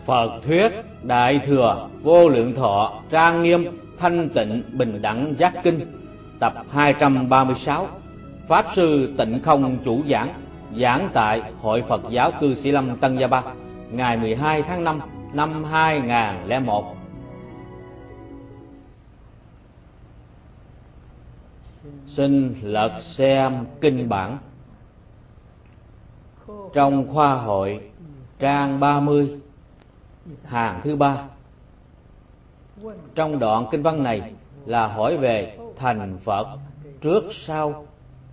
Phật thuyết Đại Thừa Vô Lượng Thọ Trang Nghiêm Thanh Tịnh Bình Đẳng Giác Kinh, tập 236. Pháp sư Tịnh Không chủ giảng tại Hội Phật giáo Cư Sĩ Lâm Tân Gia Ba, ngày 12 tháng 5 năm 2001. Xin lật xem kinh bản. Trong khoa hội trang 30, hàng thứ 3, trong đoạn kinh văn này là hỏi về thành Phật trước sau.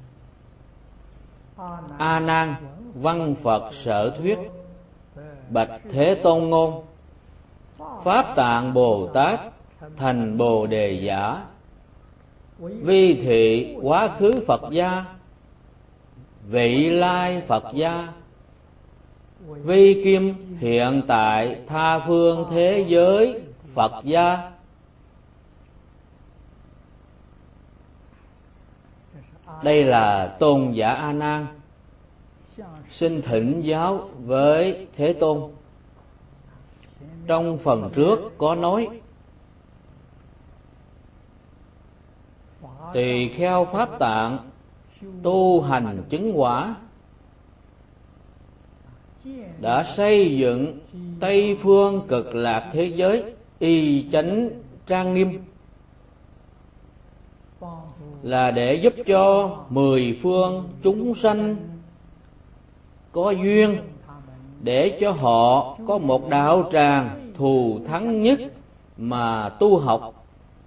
A Nan văn Phật sở thuyết: bạch Thế Tôn ngôn, Pháp Tạng Bồ Tát thành Bồ Đề Giả, vi thị quá khứ Phật gia, vị lai Phật gia, vi kim hiện tại tha phương thế giới Phật gia. Đây là tôn giả A Nan xin thỉnh giáo với Thế Tôn. Trong phần trước có nói tỳ kheo Pháp Tạng tu hành chứng quả, đã xây dựng Tây phương Cực Lạc thế giới y chánh trang nghiêm, là để giúp cho 10 phương chúng sanh có duyên, để cho họ có một đạo tràng thù thắng nhất mà tu học.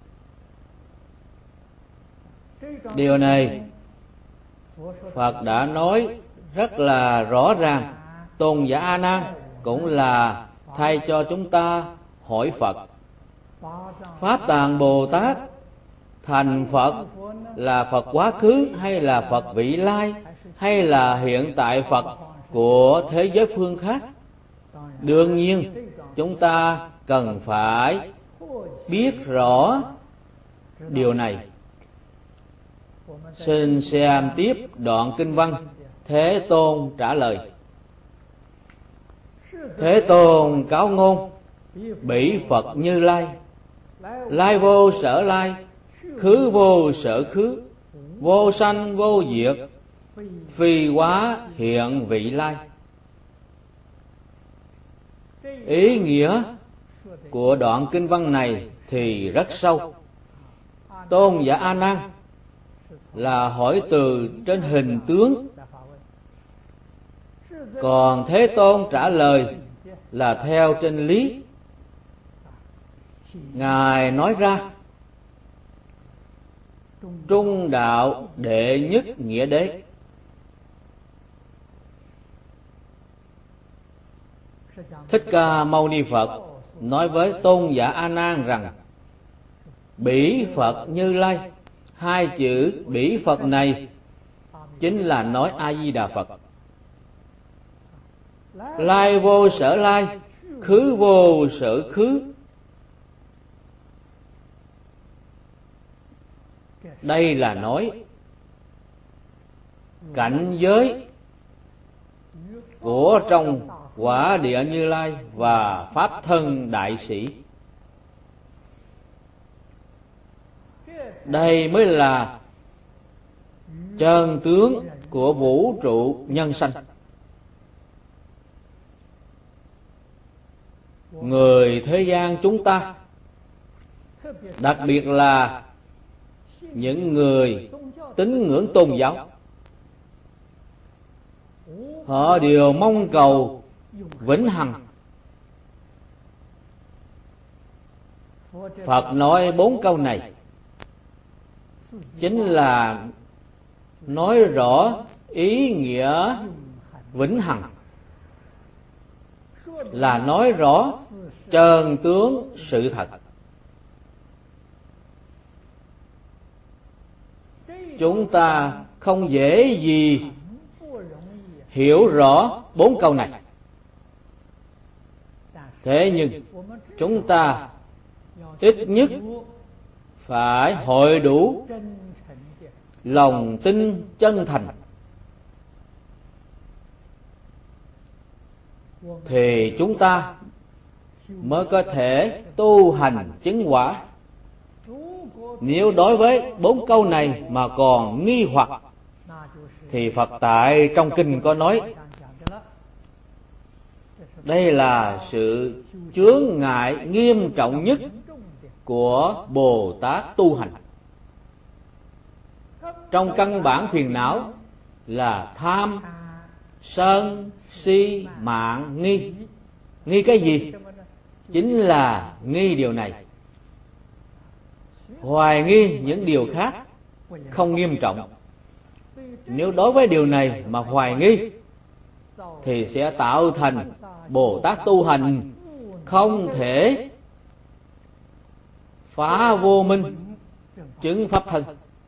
Điều này Phật đã nói rất là rõ ràng. Tôn giả A Nan cũng là thay cho chúng ta hỏi Phật. Pháp Tạng Bồ Tát thành Phật là Phật quá khứ, hay là Phật vị lai, hay là hiện tại Phật của thế giới phương khác? Đương nhiên chúng ta cần phải biết rõ điều này. Xin xem tiếp đoạn kinh văn. Thế Tôn trả lời: Thế Tôn cáo ngôn, bỉ Phật Như Lai, lai vô sở lai, khứ vô sở khứ, vô sanh vô diệt, phi hóa hiện vị lai. Ý nghĩa của đoạn kinh văn này thì rất sâu. Tôn giả A Nan là hỏi từ trên hình tướng, còn Thế Tôn trả lời là theo trên lý. Ngài nói ra trung đạo đệ nhất nghĩa đế. Thích Ca Mâu Ni Phật nói với tôn giả A Nan rằng bỉ Phật Như Lai, hai chữ bỉ Phật này chính là nói A Di Đà Phật. Lai vô sở lai, khứ vô sở khứ. Đây là nói cảnh giới của trong quả địa Như Lai và pháp thân đại sĩ. Đây mới là chân tướng của vũ trụ nhân sanh. Người thế gian chúng ta, đặc biệt là những người tín ngưỡng tôn giáo, họ đều mong cầu vĩnh hằng. Phật nói 4 câu này chính là nói rõ ý nghĩa vĩnh hằng, là nói rõ chân tướng sự thật. Chúng ta không dễ gì hiểu rõ 4 câu này. Thế nhưng chúng ta ít nhất phải hội đủ lòng tin chân thành, thì chúng ta mới có thể tu hành chứng quả. Nếu đối với 4 câu này mà còn nghi hoặc, thì Phật tại trong kinh có nói đây là sự chướng ngại nghiêm trọng nhất của Bồ Tát tu hành. Trong căn bản phiền não là tham, sân, si, mạng, nghi. Nghi cái gì? Chính là nghi điều này. Hoài nghi những điều khác không nghiêm trọng. Nếu đối với điều này mà hoài nghi, thì sẽ tạo thành Bồ Tát tu hành không thể phá vô minh, chứng pháp thân.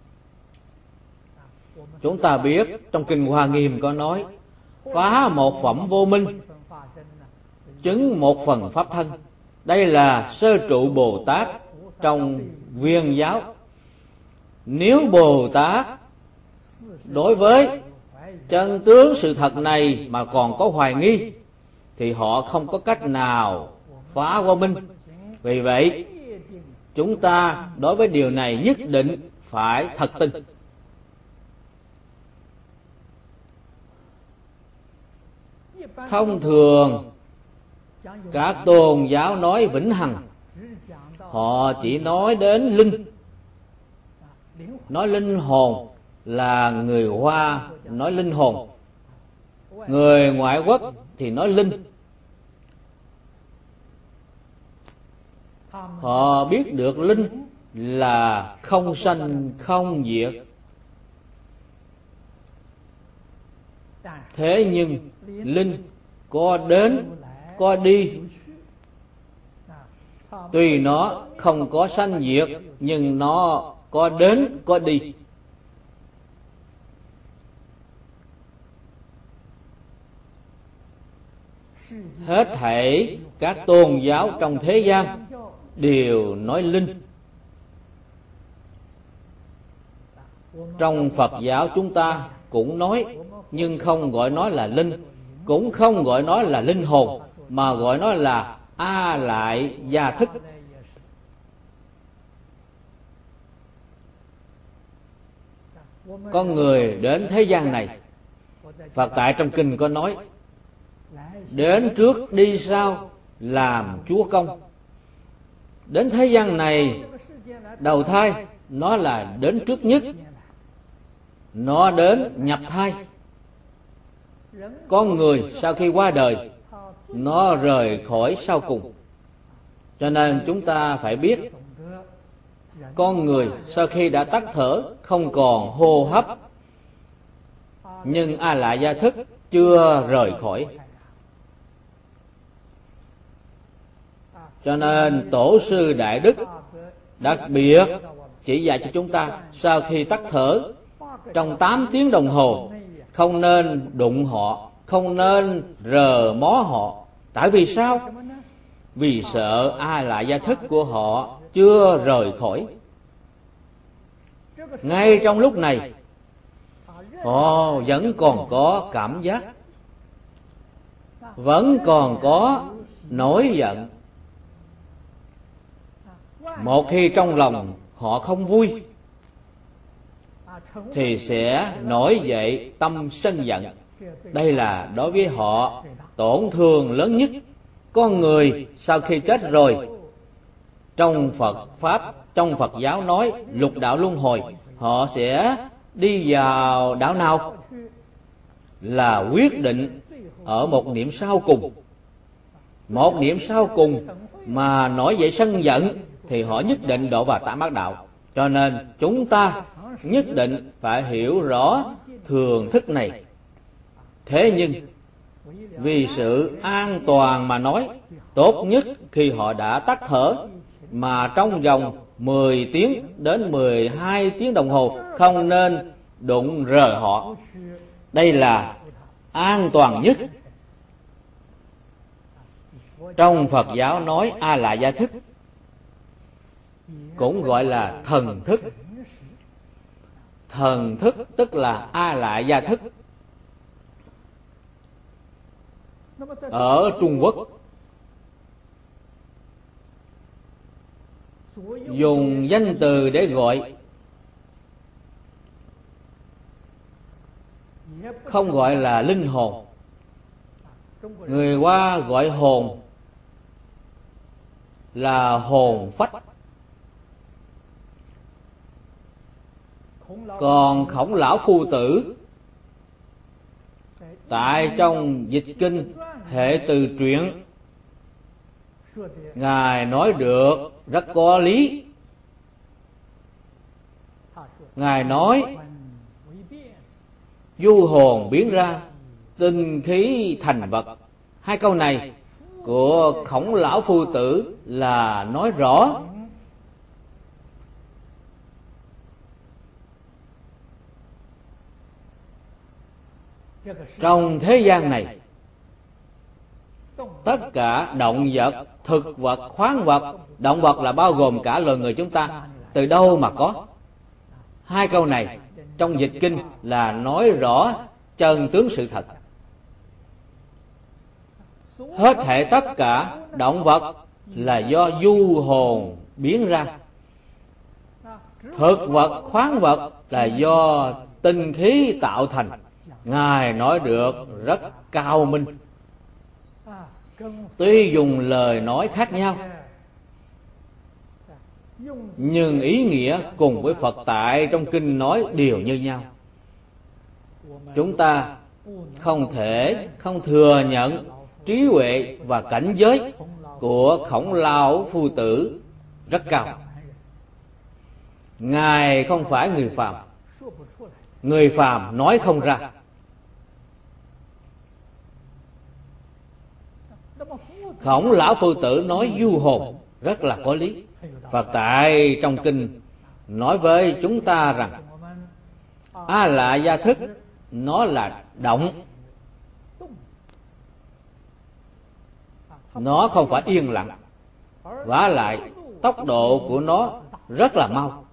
Chúng ta biết trong Kinh Hoa Nghiêm có nói phá một phẩm vô minh, chứng một phần pháp thân. Đây là sơ trụ Bồ Tát trong Viên giáo. Nếu Bồ Tát đối với chân tướng sự thật này mà còn có hoài nghi, thì họ không có cách nào phá vô minh. Vì vậy, chúng ta đối với điều này nhất định phải thật tin. Thông thường các tôn giáo nói vĩnh hằng, họ chỉ nói đến linh. Nói linh hồn là người Hoa nói linh hồn, người ngoại quốc thì nói linh. Họ biết được linh là không sanh không diệt. Thế nhưng linh có đến có đi. Tuy nó không có sanh diệt, nhưng nó có đến có đi. Hết thảy các tôn giáo trong thế gian đều nói linh. Trong Phật giáo chúng ta cũng nói, nhưng không gọi nó là linh, cũng không gọi nó là linh hồn, mà gọi nó là A Lại Gia Thức. Con người đến thế gian này, Phật tại trong kinh có nói đến trước đi sau làm Chúa công. Đến thế gian này đầu thai, nó là đến trước nhất. Nó đến nhập thai. Con người sau khi qua đời, nó rời khỏi sau cùng. Cho nên chúng ta phải biết, con người sau khi đã tắt thở, không còn hô hấp, nhưng A Lại Gia Thức chưa rời khỏi. Cho nên Tổ sư Đại Đức đặc biệt chỉ dạy cho chúng ta, sau khi tắt thở trong 8 tiếng đồng hồ, không nên đụng họ, không nên rờ mó họ. Tại vì sao? Vì sợ A Lại Gia Thức của họ chưa rời khỏi. Ngay trong lúc này, họ vẫn còn có cảm giác, vẫn còn có nổi giận. Một khi trong lòng họ không vui, thì sẽ nổi dậy tâm sân giận. Đây là đối với họ tổn thương lớn nhất. Con người sau khi chết rồi, trong Phật Pháp, trong Phật giáo nói lục đạo luân hồi, họ sẽ đi vào đạo nào là quyết định ở một niệm sau cùng. Một niệm sau cùng mà nổi dậy sân giận, thì họ nhất định đọa vào Tam Ác Đạo. Cho nên chúng ta nhất định phải hiểu rõ thường thức này. Thế nhưng vì sự an toàn mà nói, tốt nhất khi họ đã tắt thở, mà trong vòng 10 tiếng đến 12 tiếng đồng hồ không nên đụng rờ họ. Đây là an toàn nhất. Trong Phật giáo nói A Lại Gia Thức, cũng gọi là thần thức. Thần thức tức là A Lại Gia Thức. Ở Trung Quốc, dùng danh từ để gọi, không gọi là linh hồn. Người Hoa gọi hồn là hồn phách, còn Khổng Lão Phu Tử tại trong dịch kinh hệ từ truyện, Ngài nói được rất có lý. Ngài nói du hồn biến ra, tinh khí thành vật. Hai câu này của Khổng Lão Phu Tử là nói rõ trong thế gian này, tất cả động vật, thực vật, khoáng vật. Động vật là bao gồm cả loài người chúng ta, từ đâu mà có? Hai câu này trong dịch kinh là nói rõ chân tướng sự thật. Hết thảy tất cả động vật là do du hồn biến ra, thực vật, khoáng vật là do tinh khí tạo thành. Ngài nói được rất cao minh. Tuy dùng lời nói khác nhau, nhưng ý nghĩa cùng với Phật tại trong kinh nói đều như nhau. Chúng ta không thừa nhận trí huệ và cảnh giới của Khổng Lão Phu Tử rất cao. Ngài không phải người phàm, người phàm nói không ra. Khổng Lão Phu Tử nói du hồn rất là có lý. Phật tại trong kinh nói với chúng ta rằng A La Gia Thức nó là động, nó không phải yên lặng, vả lại tốc độ của nó rất là mau.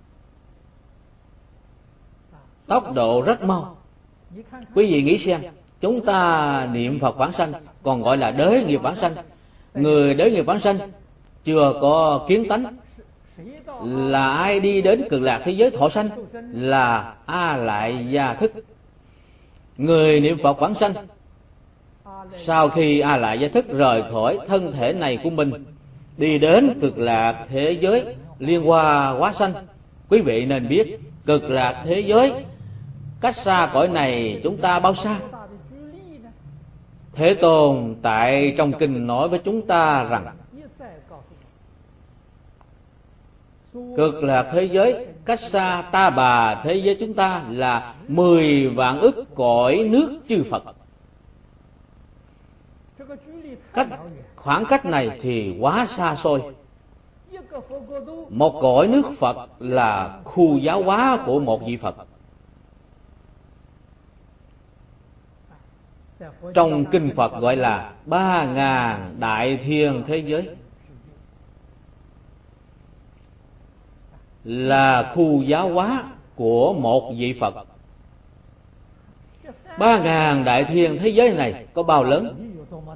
Tốc độ rất mau. Quý vị nghĩ xem, chúng ta niệm Phật vãng sanh còn gọi là đới nghiệp vãng sanh. Người đới nghiệp vãng sanh chưa có kiến tánh, là ai đi đến Cực Lạc thế giới thọ sanh? Là A Lại Gia Thức. Người niệm Phật vãng sanh sau khi A Lại Gia Thức rời khỏi thân thể này của mình, đi đến Cực Lạc thế giới liên hoa hóa sanh. Quý vị nên biết Cực Lạc thế giới cách xa cõi này chúng ta bao xa? Thế Tôn tại trong kinh nói với chúng ta rằng Cực Lạc thế giới cách xa Ta Bà thế giới chúng ta là 10 vạn ức cõi nước chư Phật. Khoảng cách này thì quá xa xôi. Một cõi nước Phật là khu giáo hóa của một vị Phật. Trong kinh Phật gọi là 3.000 đại thiên thế giới, là khu giáo hóa của một vị Phật. 3.000 đại thiên thế giới này có bao lớn?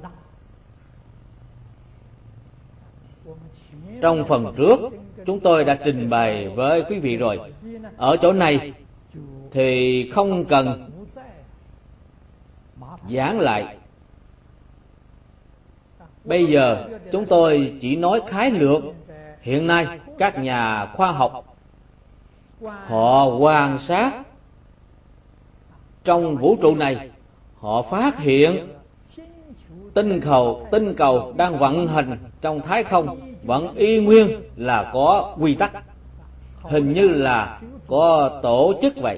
Trong phần trước chúng tôi đã trình bày với quý vị rồi. Ở chỗ này thì không cần giảng lại. Bây giờ chúng tôi chỉ nói khái lược. Hiện nay các nhà khoa học họ quan sát trong vũ trụ này, họ phát hiện tinh cầu đang vận hành trong thái không vẫn y nguyên là có quy tắc, hình như là có tổ chức vậy.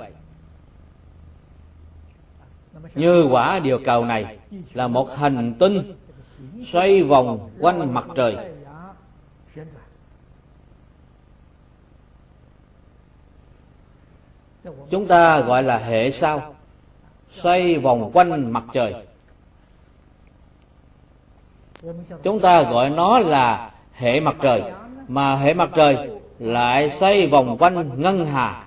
Như quả địa cầu này là một hành tinh xoay vòng quanh mặt trời. Chúng ta gọi là hệ sao, xoay vòng quanh mặt trời. Chúng ta gọi nó là hệ mặt trời, mà hệ mặt trời lại xoay vòng quanh ngân hà.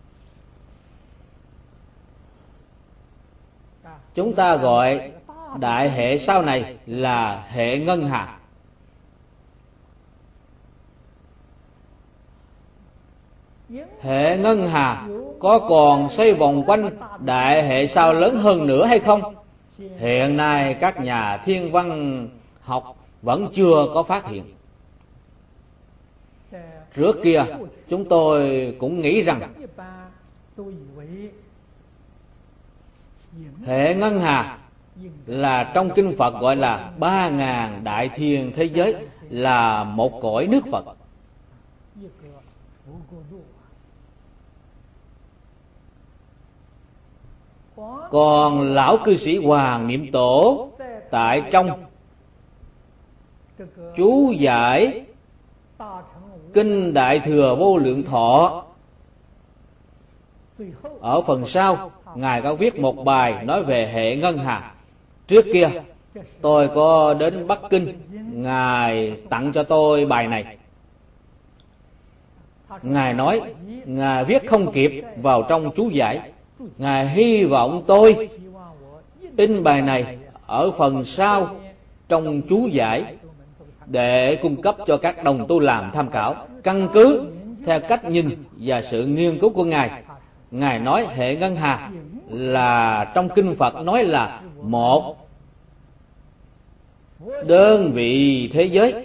Chúng ta gọi đại hệ sao này là hệ ngân hà. hệ ngân hà có còn xoay vòng quanh đại hệ sao lớn hơn nữa hay không? Hiện nay các nhà thiên văn học vẫn chưa có phát hiện. Trước kia chúng tôi cũng nghĩ rằng hệ ngân hà là trong kinh Phật gọi là 3.000 đại thiên thế giới, là một cõi nước Phật. Còn lão cư sĩ Hoàng Niệm Tổ tại trong chú giải Kinh Đại Thừa Vô Lượng Thọ, ở phần sau Ngài có viết một bài nói về hệ ngân hà. Trước kia tôi có đến Bắc Kinh, Ngài tặng cho tôi bài này. Ngài nói Ngài viết không kịp vào trong chú giải. Ngài hy vọng tôi in bài này ở phần sau trong chú giải để cung cấp cho các đồng tu làm tham khảo, căn cứ theo cách nhìn và sự nghiên cứu của Ngài. Ngài nói hệ ngân hà là trong kinh Phật nói là một đơn vị thế giới.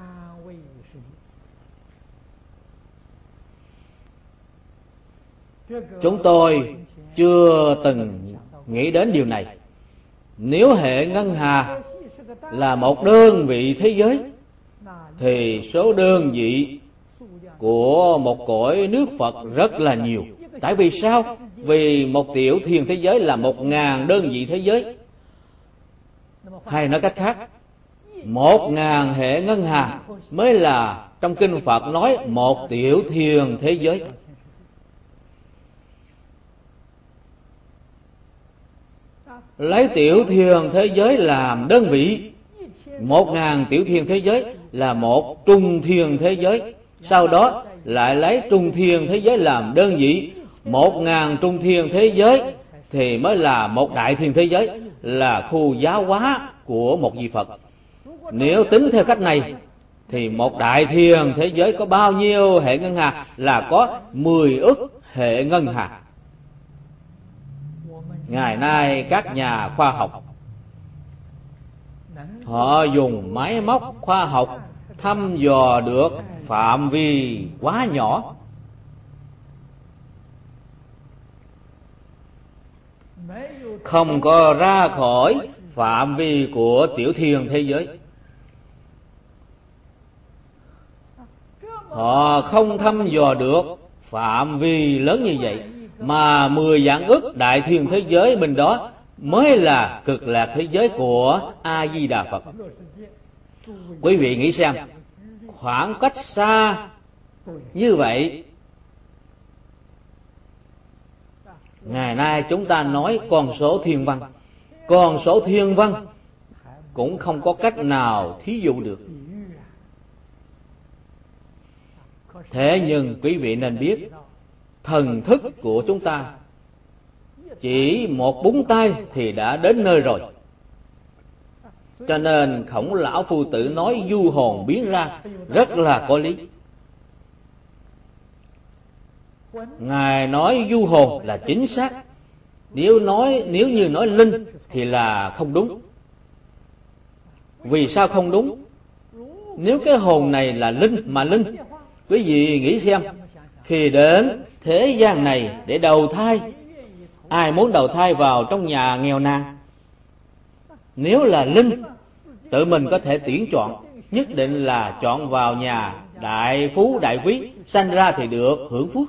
Chúng tôi chưa từng nghĩ đến điều này. Nếu hệ ngân hà là một đơn vị thế giới, thì số đơn vị của một cõi nước Phật rất là nhiều. Tại vì sao? Vì một tiểu thiên thế giới là 1.000 đơn vị thế giới. Hay nói cách khác, 1.000 hệ ngân hà mới là trong kinh Phật nói một tiểu thiên thế giới. Lấy tiểu thiên thế giới làm đơn vị, 1.000 tiểu thiên thế giới là một trung thiên thế giới. Sau đó lại lấy trung thiên thế giới làm đơn vị, 1.000 trung thiên thế giới thì mới là một đại thiên thế giới, là khu giáo hóa của một vị Phật. Nếu tính theo cách này thì một đại thiên thế giới có bao nhiêu hệ ngân hà? Là có 10 ức hệ ngân hà. Ngày nay các nhà khoa học họ dùng máy móc khoa học thăm dò được phạm vi quá nhỏ. Không có ra khỏi phạm vi của tiểu thiên thế giới. Họ không thăm dò được phạm vi lớn như vậy, mà 10 vạn ức đại thiên thế giới bên đó mới là cực lạc thế giới của A Di Đà Phật. Quý vị nghĩ xem, khoảng cách xa như vậy, ngày nay chúng ta nói con số thiên văn, con số thiên văn cũng không có cách nào thí dụ được. Thế nhưng quý vị nên biết, thần thức của chúng ta chỉ một búng tay thì đã đến nơi rồi. Cho nên Khổng Lão Phu Tử nói du hồn biến ra rất là có lý. Ngài nói du hồn là chính xác. Nếu như nói linh thì là không đúng. Vì sao không đúng? Nếu cái hồn này là linh, mà linh, quý vị nghĩ xem, khi đến thế gian này để đầu thai, ai muốn đầu thai vào trong nhà nghèo nàn? Nếu là linh, tự mình có thể tuyển chọn, nhất định là chọn vào nhà đại phú đại quý, sanh ra thì được hưởng phúc.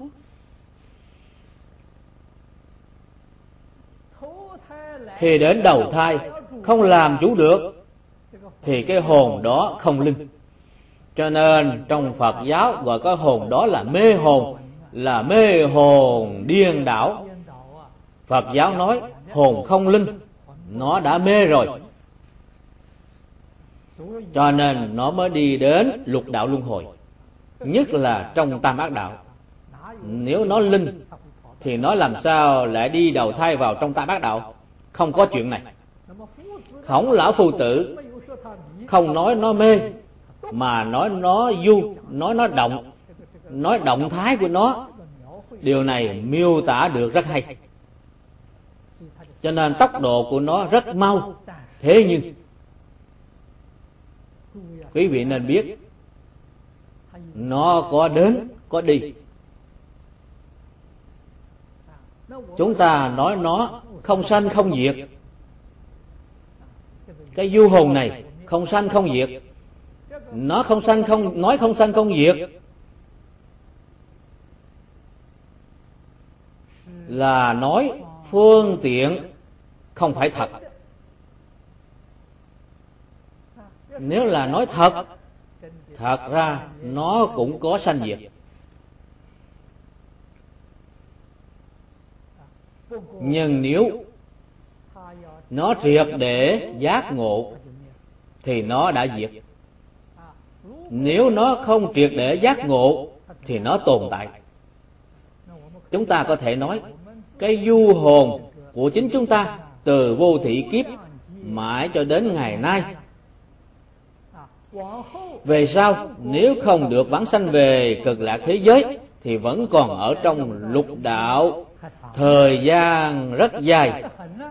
Khi đến đầu thai không làm chủ được thì cái hồn đó không linh. Cho nên trong Phật giáo gọi cái hồn đó là mê hồn, là mê hồn điên đảo. Phật giáo nói hồn không linh, nó đã mê rồi, cho nên nó mới đi đến lục đạo luân hồi, nhất là trong tam ác đạo. Nếu nó linh thì nó làm sao lại đi đầu thai vào trong tam ác đạo? Không có chuyện này. Khổng Lão Phu Tử không nói nó mê, mà nói nó du, nói nó động, nói động thái của nó Điều này miêu tả được rất hay, cho nên tốc độ của nó rất mau. Thế nhưng quý vị nên biết, nó có đến có đi. Chúng ta nói nó không sanh không diệt. Cái du hồn này không sanh không diệt. Nó không sanh không, nói không sanh không diệt là nói phương tiện không phải thật. Nếu là nói thật, thật ra nó cũng có sanh diệt. Nhưng nếu nó triệt để giác ngộ thì nó đã diệt. Nếu nó không triệt để giác ngộ thì nó tồn tại. Chúng ta có thể nói cái du hồn của chính chúng ta từ vô thị kiếp mãi cho đến ngày nay, về sau nếu không được vãng sanh về cực lạc thế giới thì vẫn còn ở trong lục đạo thời gian rất dài.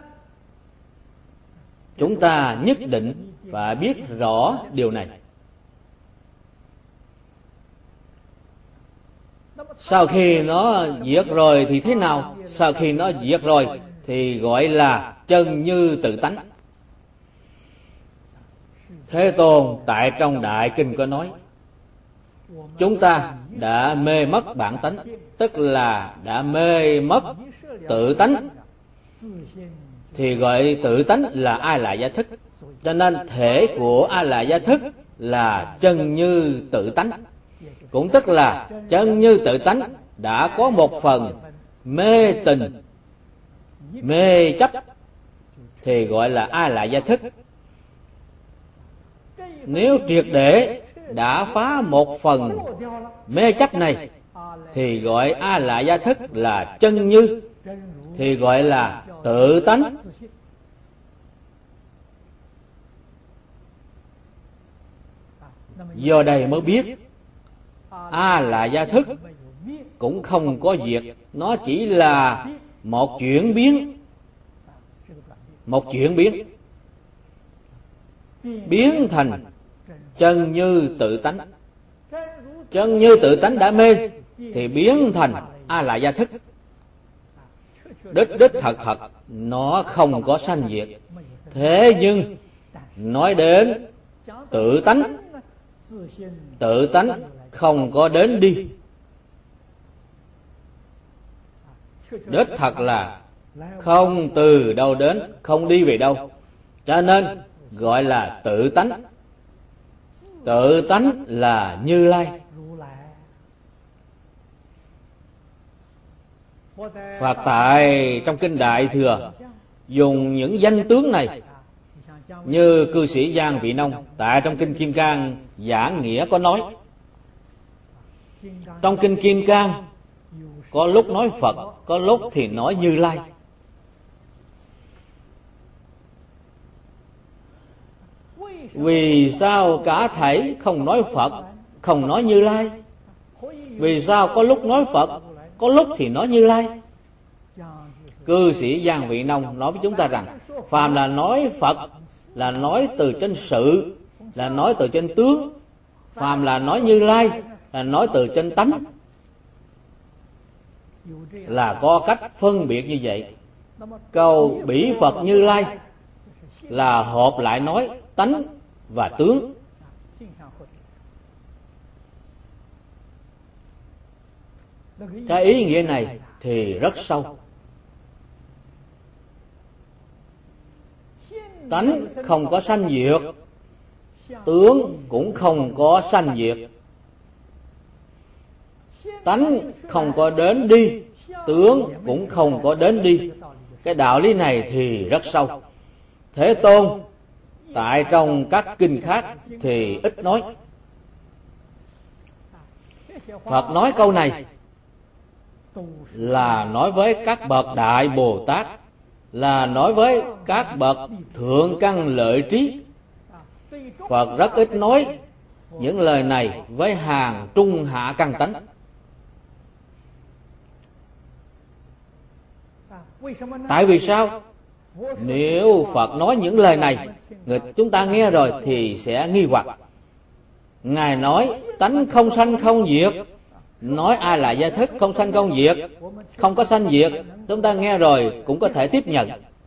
Chúng ta nhất định phải biết rõ điều này. Sau khi nó diệt rồi thì thế nào? Sau khi nó diệt rồi thì gọi là chân như tự tánh. Thế Tôn tại trong Đại Kinh có nói, chúng ta đã mê mất bản tánh, tức là đã mê mất tự tánh, thì gọi tự tánh là A Lại Gia Thức. Cho nên thể của A Lại Gia Thức là chân như tự tánh. Cũng tức là chân như tự tánh đã có một phần mê tình, mê chấp, thì gọi là A Lại Gia Thức. Nếu triệt để đã phá một phần mê chấp này thì gọi A Lại Gia Thức là chân như, thì gọi là tự tánh. Do đây mới biết A Lại Gia Thức cũng không có diệt, nó chỉ là một chuyển biến. Một chuyển biến biến thành chân như tự tánh. Chân như tự tánh đã mê thì biến thành A Lại Gia Thức. Đích thật thật nó không có sanh diệt. Thế nhưng nói đến tự tánh, tự tánh không có đến đi. Đích thật là không từ đâu đến, không đi về đâu. Cho nên gọi là tự tánh. Tự tánh là Như Lai. Phật tại trong Kinh Đại Thừa dùng những danh tướng này, như cư sĩ Giang Vị Nông tại trong Kinh Kim Cang giảng nghĩa có nói. Trong Kinh Kim Cang có lúc nói Phật, có lúc thì nói Như Lai. Vì sao cả thảy không nói Phật, không nói Như Lai? Vì sao có lúc nói Phật, có lúc thì nói Như Lai? Cư sĩ Giang Vị Nông nói với chúng ta rằng, phàm là nói Phật là nói từ trên sự, là nói từ trên tướng. Phàm là nói Như Lai là nói từ trên tánh. Là có cách phân biệt như vậy. Câu bỉ Phật Như Lai là hợp lại nói tánh và tướng. Cái ý nghĩa này thì rất sâu. Tánh không có sanh diệt, tướng cũng không có sanh diệt. Tánh không có đến đi, tướng cũng không có đến đi. Cái đạo lý này thì rất sâu. Thế Tôn tại trong các kinh khác thì ít nói. Phật nói câu này là nói với các bậc Đại Bồ Tát, là nói với các bậc thượng căn lợi trí. Phật rất ít nói những lời này với hàng trung hạ căn tánh. Tại vì sao? Nếu Phật nói những lời này, chúng ta nghe rồi thì sẽ nghi hoặc. Ngài nói tánh không sanh không diệt, nói ai là gia thức không sanh không diệt, không có sanh diệt, chúng ta nghe rồi cũng có thể tiếp nhận.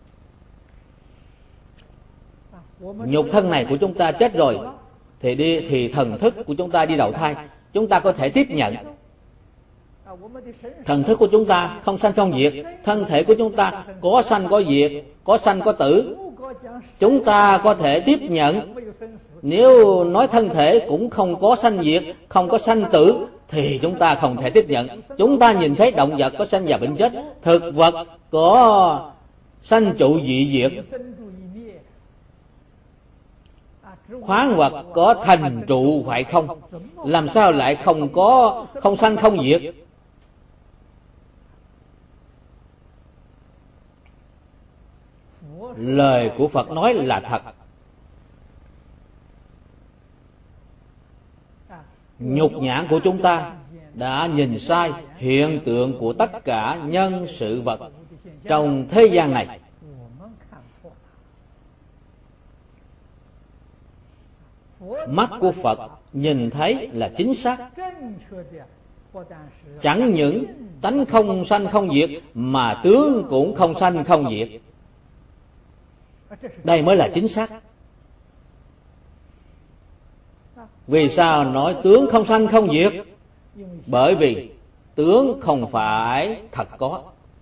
Nhục thân này của chúng ta chết rồi thì thần thức của chúng ta đi đầu thai, chúng ta có thể tiếp nhận. Thần thức của chúng ta không sanh không diệt, thân thể của chúng ta có sanh có diệt, có sanh có tử, chúng ta có thể tiếp nhận. Nếu nói thân thể cũng không có sanh diệt, không có sanh tử thì chúng ta không thể tiếp nhận. Chúng ta nhìn thấy động vật có sanh và bệnh chết, thực vật có sanh trụ dị diệt, khoáng vật có thành trụ hoại không, làm sao lại không sanh không diệt? Lời của Phật nói là thật. Nhục nhãn của chúng ta đã nhìn sai hiện tượng của tất cả nhân sự vật trong thế gian này. Mắt của Phật nhìn thấy là chính xác. Chẳng những tánh không sanh không diệt mà tướng cũng không sanh không diệt. Đây mới là chính xác. Vì sao nói tướng không sanh không diệt? Bởi vì tướng không phải thật có.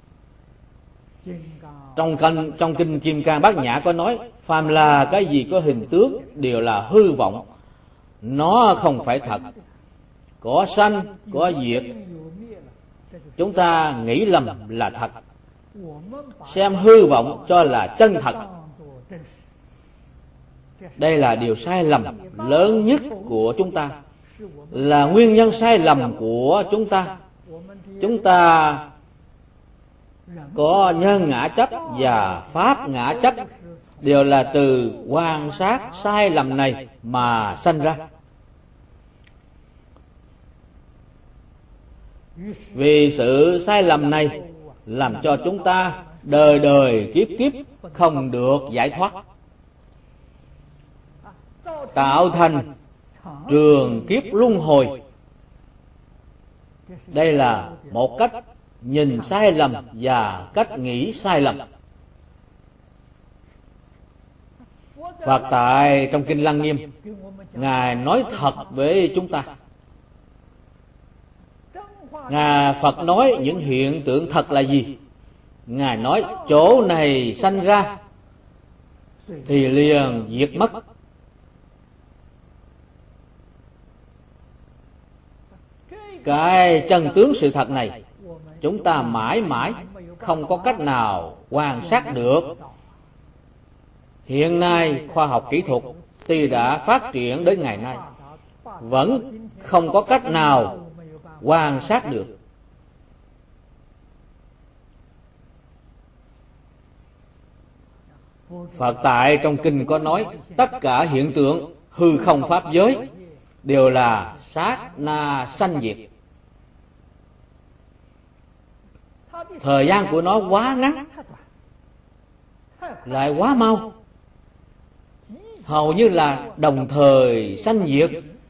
Trong kinh Kim Cang Bát Nhã có nói, phàm là cái gì có hình tướng đều là hư vọng, nó không phải thật. Có sanh có diệt, chúng ta nghĩ lầm là thật, xem hư vọng cho là chân thật. Đây là điều sai lầm lớn nhất của chúng ta, là nguyên nhân sai lầm của chúng ta. Chúng ta có nhân ngã chấp và pháp ngã chấp, đều là từ quan sát sai lầm này mà sanh ra. Vì sự sai lầm này làm cho chúng ta đời đời kiếp kiếp không được giải thoát, tạo thành trường kiếp luân hồi. Đây là một cách nhìn sai lầm và cách nghĩ sai lầm. Phật tại trong kinh Lăng Nghiêm, Ngài nói thật với chúng ta. Ngài Phật nói những hiện tượng thật là gì? Ngài nói chỗ này sanh ra thì liền diệt mất. Cái chân tướng sự thật này chúng ta mãi mãi không có cách nào quan sát được. Hiện nay khoa học kỹ thuật tuy đã phát triển đến ngày nay, vẫn không có cách nào quan sát được. Phật tại trong kinh có nói tất cả hiện tượng hư không pháp giới đều là sát na sanh diệt. Thời gian của nó quá ngắn, lại quá mau, hầu như là đồng thời sanh diệt.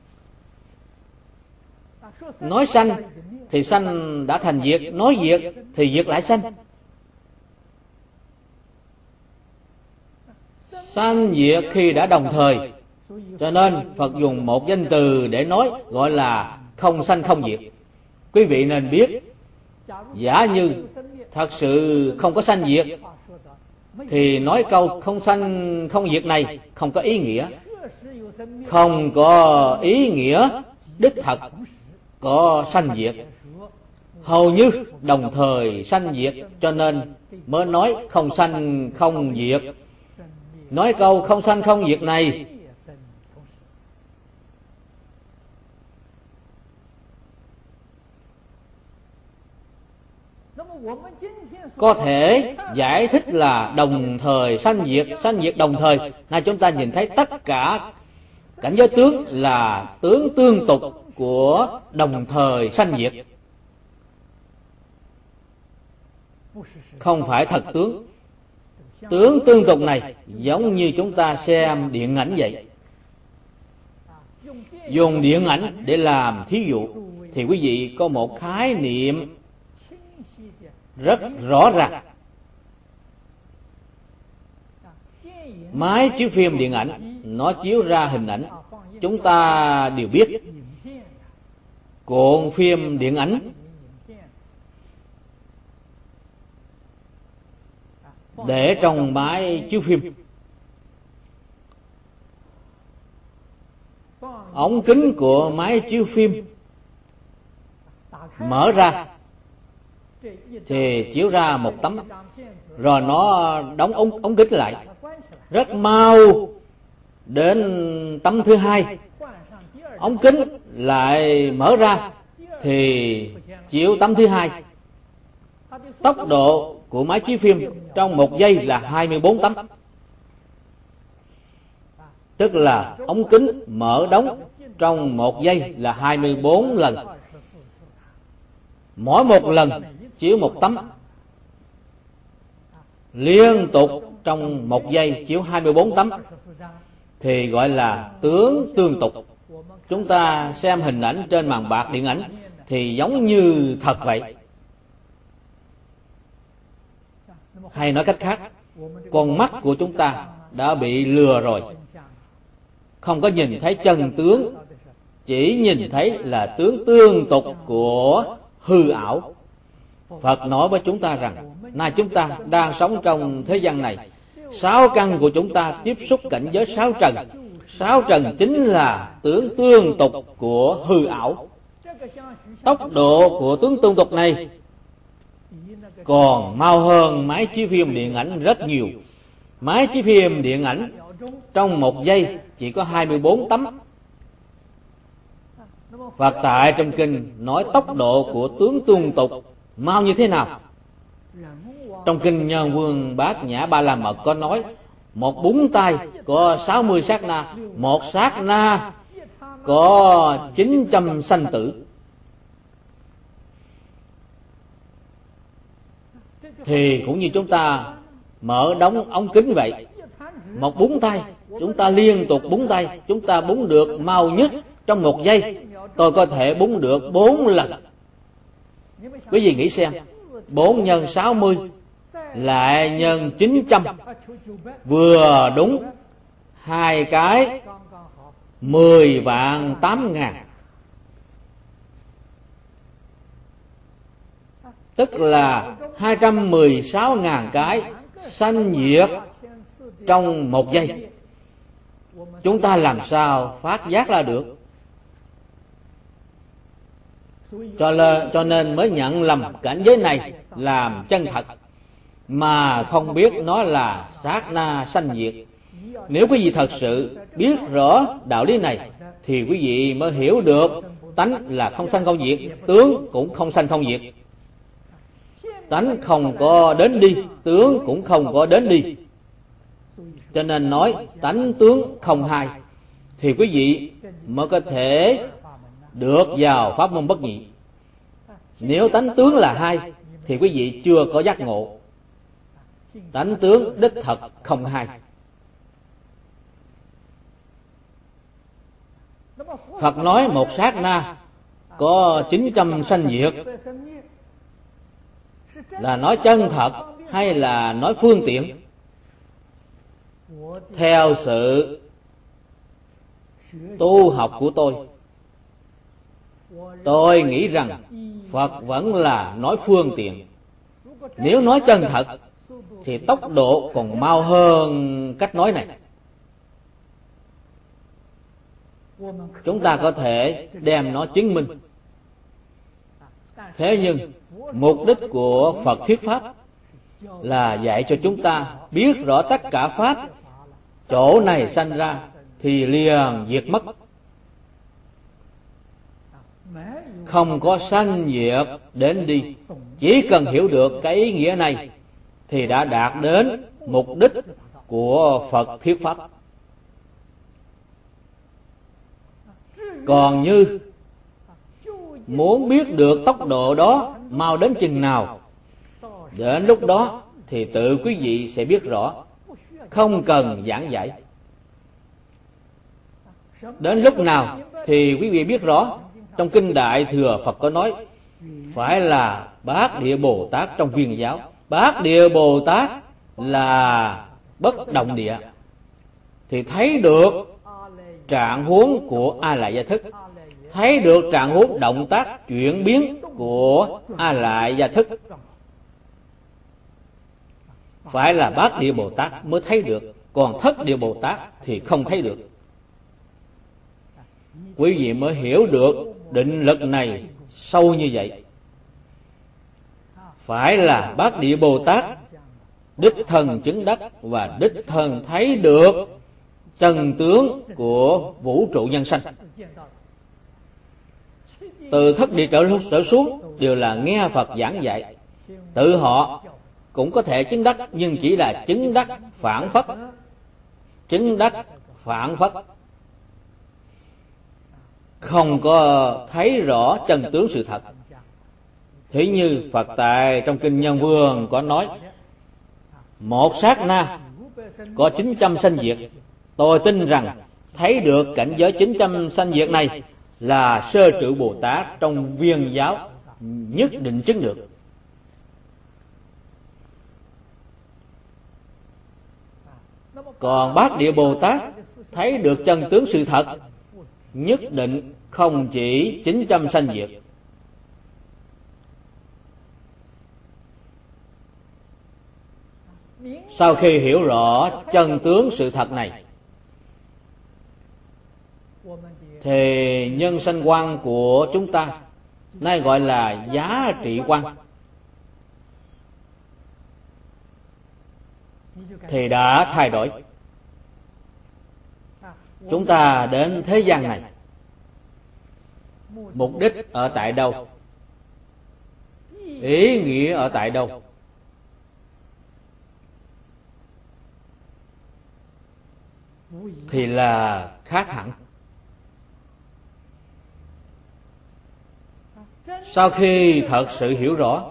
Nói sanh thì sanh đã thành diệt, nói diệt thì diệt lại sanh. Sanh diệt khi đã đồng thời, cho nên Phật dùng một danh từ để nói, gọi là không sanh không diệt. Quý vị nên biết, giả như thật sự không có sanh diệt thì nói câu không sanh không diệt này không có ý nghĩa. Không có ý nghĩa đích thật có sanh diệt, hầu như đồng thời sanh diệt, cho nên mới nói không sanh không diệt. Nói câu không sanh không diệt này có thể giải thích là đồng thời sanh diệt đồng thời. Nay chúng ta nhìn thấy tất cả cảnh giới tướng là tướng tương tục của đồng thời sanh diệt. không phải thật tướng. Tướng tương tục này giống như chúng ta xem điện ảnh vậy. Dùng điện ảnh để làm thí dụ thì quý vị có một khái niệm rất rõ ràng. Máy chiếu phim điện ảnh nó chiếu ra hình ảnh, chúng ta đều biết. Cuộn phim điện ảnh để trong máy chiếu phim, ống kính của máy chiếu phim mở ra thì chiếu ra một tấm, rồi nó đóng ống kính lại, rất mau đến tấm thứ hai, ống kính lại mở ra thì chiếu tấm thứ hai. Tốc độ của máy chiếu phim trong 1 giây là 24 tấm, tức là ống kính mở đóng trong 1 giây là 24 lần. Mỗi một lần chiếu 1 tấm, liên tục trong 1 giây chiếu 24 tấm thì gọi là tướng tương tục. Chúng ta xem hình ảnh trên màn bạc điện ảnh thì giống như thật vậy. Hay nói cách khác, con mắt của chúng ta đã bị lừa rồi, không có nhìn thấy chân tướng, chỉ nhìn thấy là tướng tương tục của hư ảo. Phật nói với chúng ta rằng nay chúng ta đang sống trong thế gian này, 6 căn của chúng ta tiếp xúc cảnh giới 6 trần. 6 trần chính là tướng tương tục của hư ảo. Tốc độ của tướng tương tục này còn mau hơn máy chiếu phim điện ảnh rất nhiều. Máy chiếu phim điện ảnh trong 1 giây chỉ có 24 tấm. Phật tại trong kinh nói tốc độ của tướng tương tục mau như thế nào. Trong kinh Nhân Vương Bát Nhã Ba La Mật có nói, một búng tay có 60 sát na, một sát na có 900 sanh tử. Thì cũng như chúng ta mở đóng ống kính vậy, một búng tay, chúng ta liên tục búng tay, chúng ta búng được mau nhất trong 1 giây, tôi có thể búng được 4 lần. Quý vị nghĩ xem, 4 nhân 60 lại nhân 900, vừa đúng 2 cái 10.008.000, tức là 216.000 cái sanh diệt trong 1 giây. Chúng ta làm sao phát giác ra được? Cho nên mới nhận lầm cảnh giới này làm chân thật, mà không biết nó là sát na sanh diệt. Nếu quý vị thật sự biết rõ đạo lý này thì quý vị mới hiểu được tánh là không sanh không diệt, tướng cũng không sanh không diệt. Tánh không có đến đi, tướng cũng không có đến đi. Cho nên nói tánh tướng không hai thì quý vị mới có thể được vào pháp môn bất nhị. Nếu tánh tướng là hai thì quý vị chưa có giác ngộ. Tánh tướng đích thật không hai. Phật nói một sát na có 900 sanh diệt, là nói chân thật hay là nói phương tiện? Theo sự tu học của tôi nghĩ rằng Phật vẫn là nói phương tiện. Nếu nói chân thật thì tốc độ còn mau hơn cách nói này. Chúng ta có thể đem nó chứng minh. Thế nhưng mục đích của Phật thuyết pháp là dạy cho chúng ta biết rõ tất cả pháp, chỗ này sanh ra thì liền diệt mất. Không có sanh diệt đến đi. Chỉ cần hiểu được cái ý nghĩa này thì đã đạt đến mục đích của Phật thuyết pháp. Còn như muốn biết được tốc độ đó mau đến chừng nào, Đến lúc đó thì tự quý vị sẽ biết rõ, không cần giảng giải. Đến lúc nào thì quý vị biết rõ. Trong Kinh Đại Thừa Phật có nói, phải là Bát Địa Bồ Tát trong Viên giáo. Bát Địa Bồ Tát là bất động địa, thì thấy được trạng huống của A Lại Gia Thức, thấy được trạng huống động tác chuyển biến của A Lại Gia Thức. Phải là Bát Địa Bồ Tát mới thấy được, còn Thất Địa Bồ Tát thì không thấy được. Quý vị mới hiểu được định lực này sâu như vậy. Phải là Bát Địa Bồ Tát đích thân chứng đắc và đích thân thấy được chân tướng của vũ trụ nhân sanh. Từ Thất Địa trở xuống đều là nghe Phật giảng dạy. Tự họ cũng có thể chứng đắc, nhưng chỉ là chứng đắc phản phất. Chứng đắc phản phất, không có thấy rõ chân tướng sự thật. Thế như Phật tại trong Kinh Nhân Vương có nói, một sát na có 900 sanh diệt. Tôi tin rằng thấy được cảnh giới 900 sanh diệt này là Sơ Trụ Bồ Tát trong Viên giáo nhất định chứng được. Còn Bát Địa Bồ Tát thấy được chân tướng sự thật, nhất định không chỉ 900 sanh diệt. Sau khi hiểu rõ chân tướng sự thật này, thì nhân sanh quan của chúng ta, nay gọi là giá trị quan, thì đã thay đổi. Chúng ta đến thế gian này, mục đích ở tại đâu? Ý nghĩa ở tại đâu? Thì là khác hẳn. Sau khi thật sự hiểu rõ,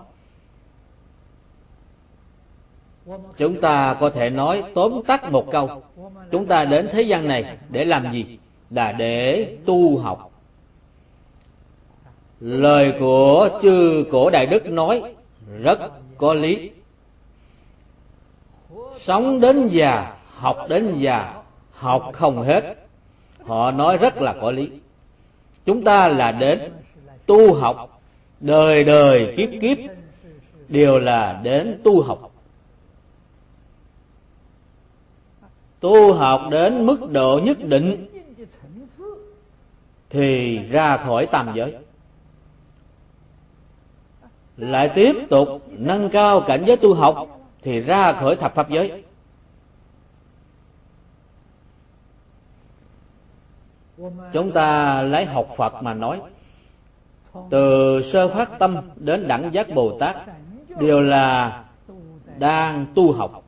chúng ta có thể nói tóm tắt một câu: chúng ta đến thế gian này để làm gì? Là để tu học. Lời của chư cổ Đại Đức nói rất có lý. Sống đến già, học đến già, học không hết. Họ nói rất là có lý. Chúng ta là đến tu học, đời đời kiếp kiếp đều là đến tu học. Tu học đến mức độ nhất định thì ra khỏi tam giới, lại tiếp tục nâng cao cảnh giới tu học thì ra khỏi thập pháp giới. Chúng ta lấy học Phật mà nói, từ sơ phát tâm đến đẳng giác Bồ Tát đều là đang tu học,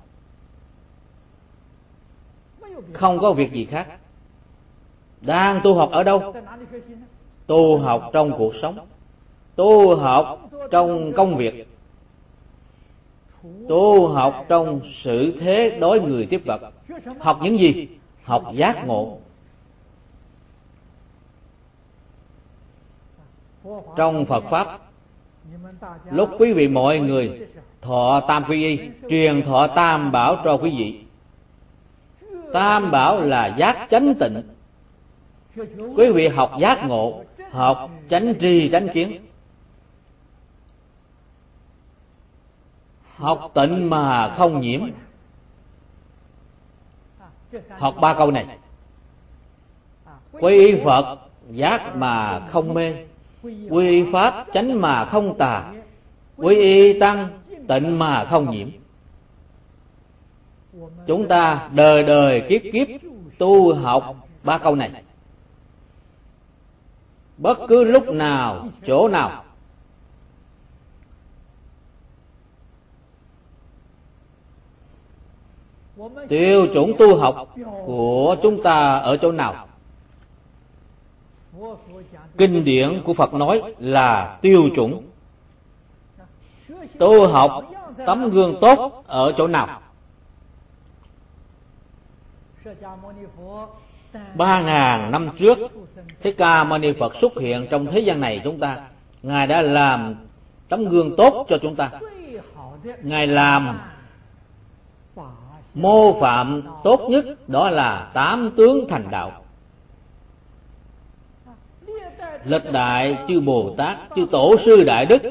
không có việc gì khác. Đang tu học ở đâu? Tu học trong cuộc sống, tu học trong công việc, tu học trong sự thế đối người tiếp vật. Học những gì? Học giác ngộ. Trong Phật Pháp, lúc quý vị mọi người thọ tam quy y, truyền thọ tam bảo cho quý vị. Tam bảo là giác chánh tịnh. Quý vị học giác ngộ, học chánh tri chánh kiến. Học tịnh mà không nhiễm. Học ba câu này: quy y Phật giác mà không mê, quy y Pháp chánh mà không tà, quy y Tăng tịnh mà không nhiễm. Chúng ta đời đời kiếp kiếp tu học ba câu này. Bất cứ lúc nào, chỗ nào, tiêu chuẩn tu học của chúng ta ở chỗ nào? Kinh điển của Phật nói là tiêu chuẩn. Tu học tấm gương tốt ở chỗ nào? 3.000 năm trước, Thích Ca Mâu Ni Phật xuất hiện trong thế gian này chúng ta. Ngài đã làm tấm gương tốt cho chúng ta. Ngài làm mô phạm tốt nhất, đó là 8 tướng thành đạo. Lịch đại chư Bồ Tát, chư Tổ sư Đại Đức,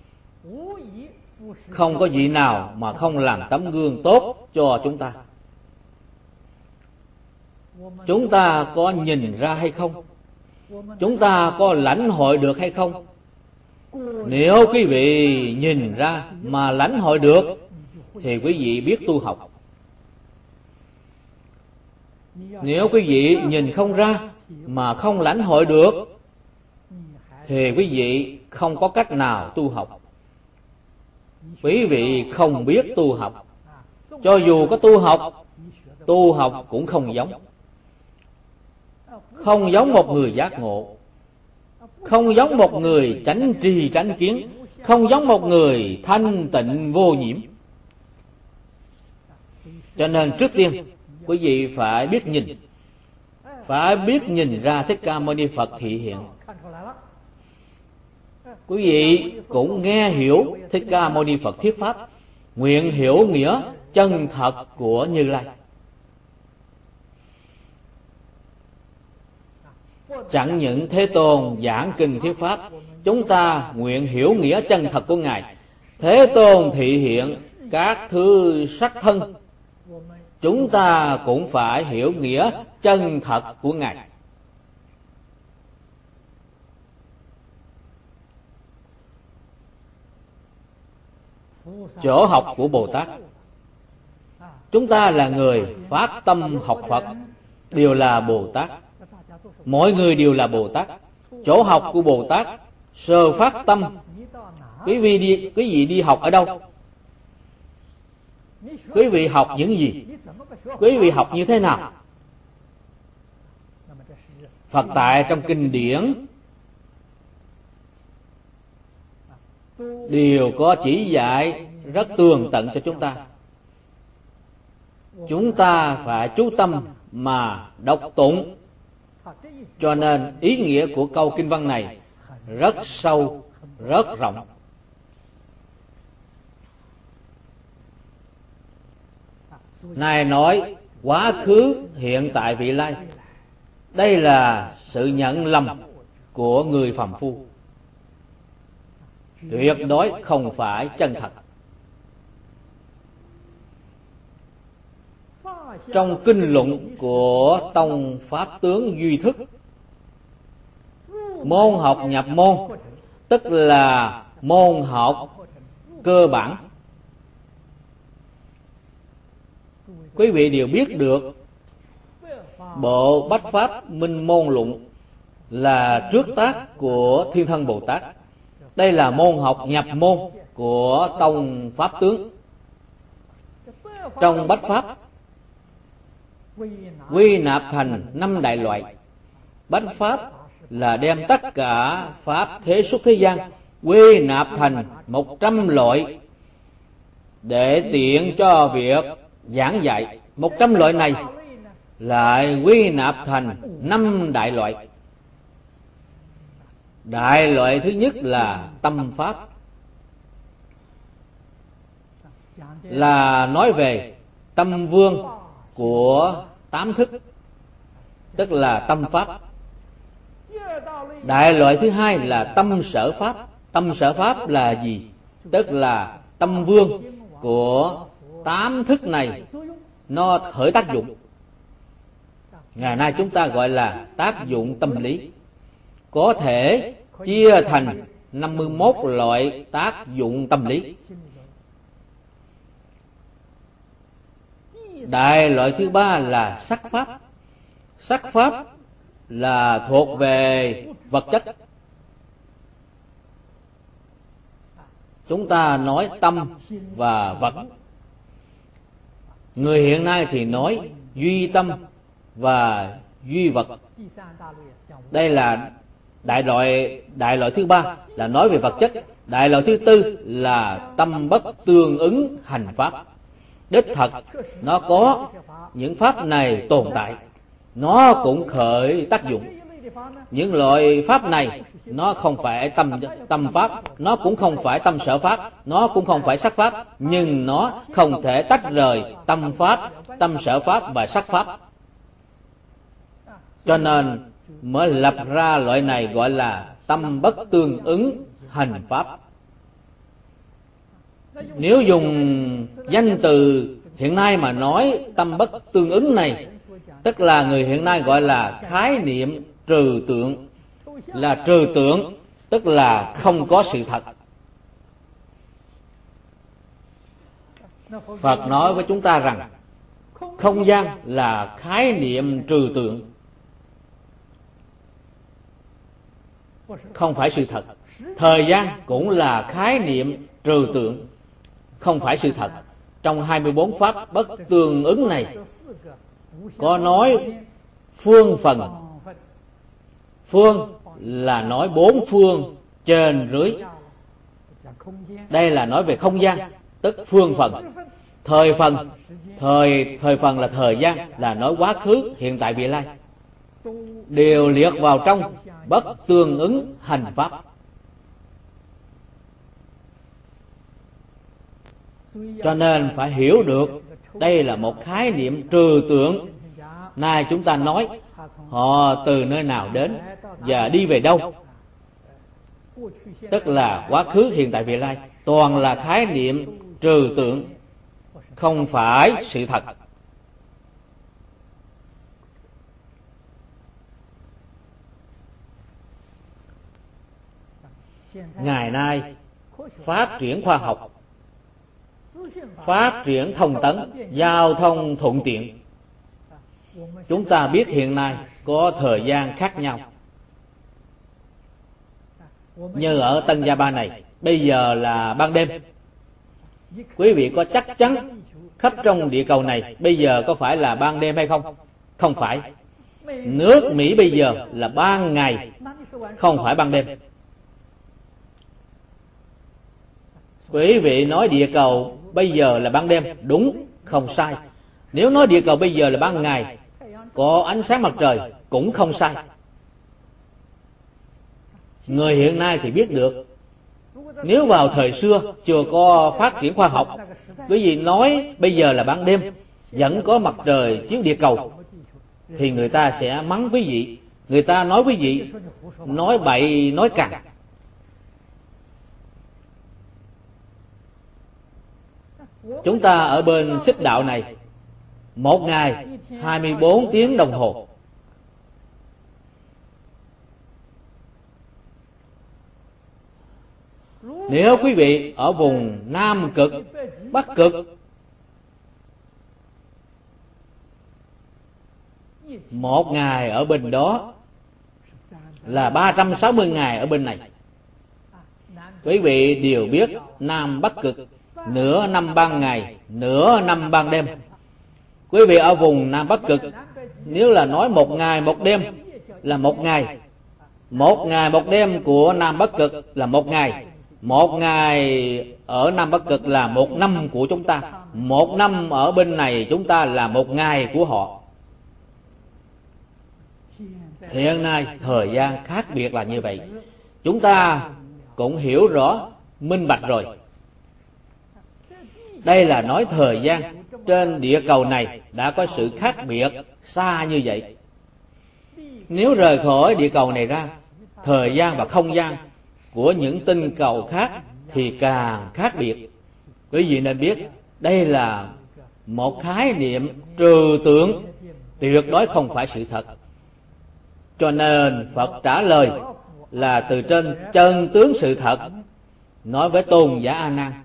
không có vị nào mà không làm tấm gương tốt cho chúng ta. Chúng ta có nhìn ra hay không? Chúng ta có lãnh hội được hay không? Nếu quý vị nhìn ra mà lãnh hội được thì quý vị biết tu học. Nếu quý vị nhìn không ra mà không lãnh hội được thì quý vị không có cách nào tu học. Quý vị không biết tu học. Cho dù có tu học cũng không giống. Không giống một người giác ngộ, không giống một người chánh tri chánh kiến, không giống một người thanh tịnh vô nhiễm. Cho nên trước tiên quý vị phải biết nhìn, phải biết nhìn ra Thích Ca Mâu Ni Phật thị hiện. Quý vị cũng nghe hiểu Thích Ca Mâu Ni Phật thuyết pháp, nguyện hiểu nghĩa chân thật của Như Lai. Chẳng những Thế Tôn giảng kinh thuyết pháp, chúng ta nguyện hiểu nghĩa chân thật của Ngài. Thế Tôn thị hiện các thứ sắc thân, chúng ta cũng phải hiểu nghĩa chân thật của Ngài. Chỗ học của Bồ Tát, chúng ta là người phát tâm học Phật, đều là Bồ Tát. Mọi người đều là Bồ Tát. Chỗ học của Bồ Tát, sơ phát tâm. Quý vị đi học ở đâu? Quý vị học những gì? Quý vị học như thế nào? Phật tại trong kinh điển đều có chỉ dạy rất tường tận cho chúng ta. Chúng ta phải chú tâm mà đọc tụng. Cho nên ý nghĩa của câu kinh văn này rất sâu, rất rộng. Ngài nói quá khứ, hiện tại, vị lai. Đây là sự nhận lầm của người phàm phu, tuyệt đối không phải chân thật. Trong kinh luận của Tông Pháp Tướng Duy Thức, môn học nhập môn, tức là môn học cơ bản. Quý vị đều biết được bộ Bách Pháp Minh Môn Luận là trước tác của Thiên Thân Bồ Tát. Đây là môn học nhập môn của Tông Pháp Tướng. Trong Bách Pháp quy nạp thành 5 đại loại. Bách Pháp là đem tất cả Pháp thế xuất thế gian quy nạp thành 100 loại để tiện cho việc giảng dạy. 100 loại này lại quy nạp thành 5 đại loại. Đại loại thứ nhất là tâm Pháp, là nói về tâm vương của 8 thức, tức là tâm Pháp. Đại loại thứ hai là tâm sở Pháp. Tâm sở Pháp là gì? Tức là tâm vương của 8 thức này, nó khởi tác dụng. Ngày nay chúng ta gọi là tác dụng tâm lý. Có thể chia thành 51 loại tác dụng tâm lý. Đại loại thứ ba là sắc Pháp. Sắc Pháp là thuộc về vật chất. Chúng ta nói tâm và vật. Người hiện nay thì nói duy tâm và duy vật. Đây là Đại loại thứ ba là nói về vật chất. Đại loại thứ tư là tâm bất tương ứng hành pháp. Đích thật nó có những pháp này tồn tại, nó cũng khởi tác dụng. Những loại pháp này nó không phải tâm pháp, nó cũng không phải tâm sở pháp, nó cũng không phải sắc pháp, nhưng nó không thể tách rời tâm pháp, tâm sở pháp và sắc pháp. Cho nên mới lập ra loại này gọi là tâm bất tương ứng hành pháp. Nếu dùng danh từ hiện nay mà nói tâm bất tương ứng này, tức là người hiện nay gọi là khái niệm trừ tượng. Là trừ tượng, tức là không có sự thật. Phật nói với chúng ta rằng không gian là khái niệm trừ tượng, không phải sự thật. Thời gian cũng là khái niệm trừ tượng, không phải sự thật. Trong 24 pháp bất tương ứng này có nói phương phần. Phương là nói 4 phương trên dưới. Đây là nói về không gian, tức phương phần. Thời phần, thời phần là thời gian, là nói quá khứ, hiện tại, vị lai, đều liệt vào trong bất tương ứng hành pháp. Cho nên phải hiểu được đây là một khái niệm trừ tượng. Nay chúng ta nói họ từ nơi nào đến và đi về đâu, tức là quá khứ, hiện tại, vị lai, toàn là khái niệm trừ tượng, không phải sự thật. Ngày nay phát triển khoa học, phát triển thông tấn, giao thông thuận tiện, chúng ta biết hiện nay có thời gian khác nhau. Như ở Tân Gia Ba này, bây giờ là ban đêm. Quý vị có chắc chắn khắp trong địa cầu này bây giờ có phải là ban đêm hay không? Không phải. Nước Mỹ bây giờ là ban ngày, không phải ban đêm. Quý vị nói địa cầu bây giờ là ban đêm, đúng, không sai. Nếu nói địa cầu bây giờ là ban ngày, có ánh sáng mặt trời, cũng không sai. Người hiện nay thì biết được. Nếu vào thời xưa chưa có phát triển khoa học, quý vị nói bây giờ là ban đêm, vẫn có mặt trời chiếu địa cầu, thì người ta sẽ mắng quý vị. Người ta nói quý vị nói bậy nói cằn. Chúng ta ở bên xích đạo này, một ngày 24 tiếng đồng hồ. Nếu quý vị ở vùng Nam Cực, Bắc Cực, một ngày ở bên đó là 360 ngày ở bên này. Quý vị đều biết Nam Bắc Cực, nửa năm ban ngày, nửa năm ban đêm. Quý vị ở vùng Nam Bắc Cực, nếu là nói một ngày một đêm là một ngày, một ngày một đêm của Nam Bắc Cực là một ngày, một ngày ở Nam Bắc Cực là một năm của chúng ta, một năm ở bên này chúng ta là một ngày của họ. Hiện nay thời gian khác biệt là như vậy. Chúng ta cũng hiểu rõ, minh bạch rồi. Đây là nói thời gian trên địa cầu này đã có sự khác biệt xa như vậy. Nếu rời khỏi địa cầu này ra, thời gian và không gian của những tinh cầu khác thì càng khác biệt. Quý vị nên biết đây là một khái niệm trừu tượng, tuyệt đối không phải sự thật. Cho nên Phật trả lời là từ trên chân tướng sự thật, nói với tôn giả A Nan.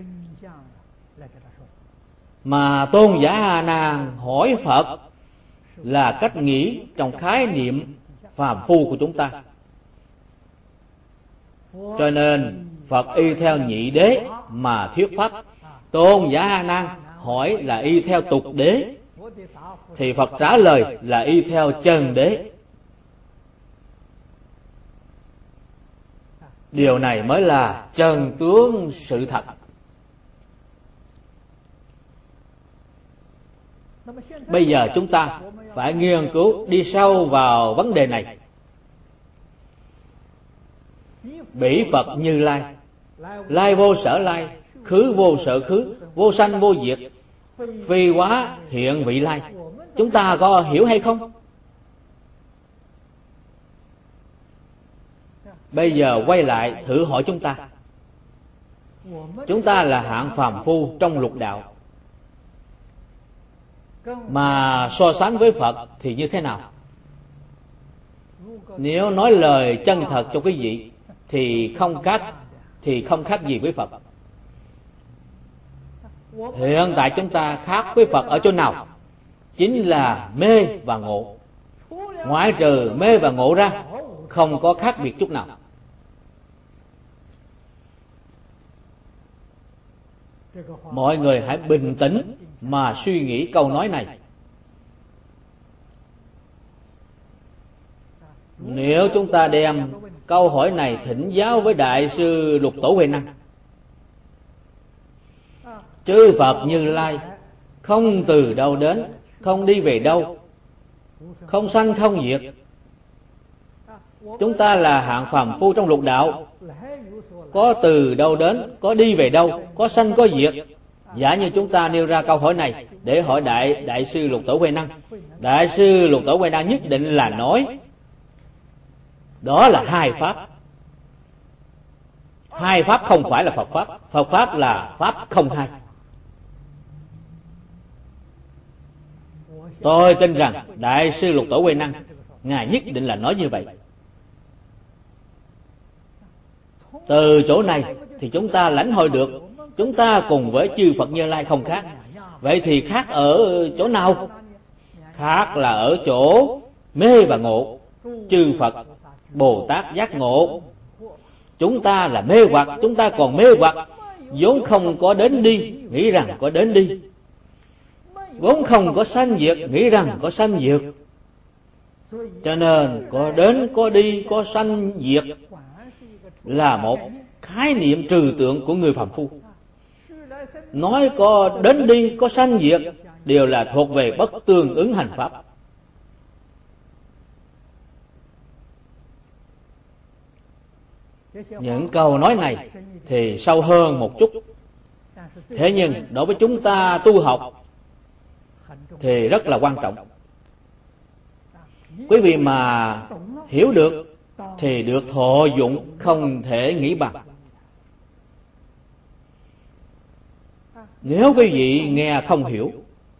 Mà tôn giả A Nan hỏi Phật là cách nghĩ trong khái niệm phàm phu của chúng ta. Cho nên Phật y theo nhị đế mà thuyết pháp. Tôn giả A Nan hỏi là y theo tục đế, thì Phật trả lời là y theo chân đế. Điều này mới là chân tướng sự thật. Bây giờ chúng ta phải nghiên cứu đi sâu vào vấn đề này. Bỉ Phật Như Lai, lai vô sở lai, khứ vô sở khứ, vô sanh vô diệt, phi hóa hiện vị lai. Chúng ta có hiểu hay không? Bây giờ quay lại thử hỏi chúng ta. Chúng ta là hạng phàm phu trong lục đạo, mà so sánh với Phật thì như thế nào? Nếu nói lời chân thật cho quý vị thì không khác gì với Phật. Hiện tại chúng ta khác với Phật ở chỗ nào? Chính là mê và ngộ. Ngoại trừ mê và ngộ ra, không có khác biệt chút nào. Mọi người hãy bình tĩnh mà suy nghĩ câu nói này. Nếu chúng ta đem câu hỏi này thỉnh giáo với Đại sư Lục Tổ Huệ Năng, chư Phật Như Lai không từ đâu đến, không đi về đâu, không sanh không diệt. Chúng ta là hạng phàm phu trong lục đạo, có từ đâu đến, có đi về đâu, có sanh có diệt. Giả như chúng ta nêu ra câu hỏi này để hỏi Đại sư Lục Tổ Huệ Năng, Đại sư Lục Tổ Huệ Năng nhất định là nói đó là hai pháp. Hai pháp không phải là Phật pháp. Phật pháp là pháp không hai. Tôi tin rằng Đại sư Lục Tổ Huệ Năng, Ngài nhất định là nói như vậy. Từ chỗ này thì chúng ta lãnh hội được chúng ta cùng với chư Phật Như Lai không khác. Vậy thì khác ở chỗ nào? Khác là ở chỗ mê và ngộ. Chư Phật Bồ Tát giác ngộ, chúng ta là mê hoặc. Chúng ta còn mê hoặc, vốn không có đến đi, nghĩ rằng có đến đi, vốn không có sanh diệt, nghĩ rằng có sanh diệt. Cho nên có đến, có đi, có sanh diệt là một khái niệm trừu tượng của người phàm phu. Nói có đến đi, có sanh diệt đều là thuộc về bất tương ứng hành pháp. Những câu nói này thì sâu hơn một chút. Thế nhưng đối với chúng ta tu học thì rất là quan trọng. Quý vị mà hiểu được thì được thọ dụng không thể nghĩ bằng. Nếu quý vị nghe không hiểu,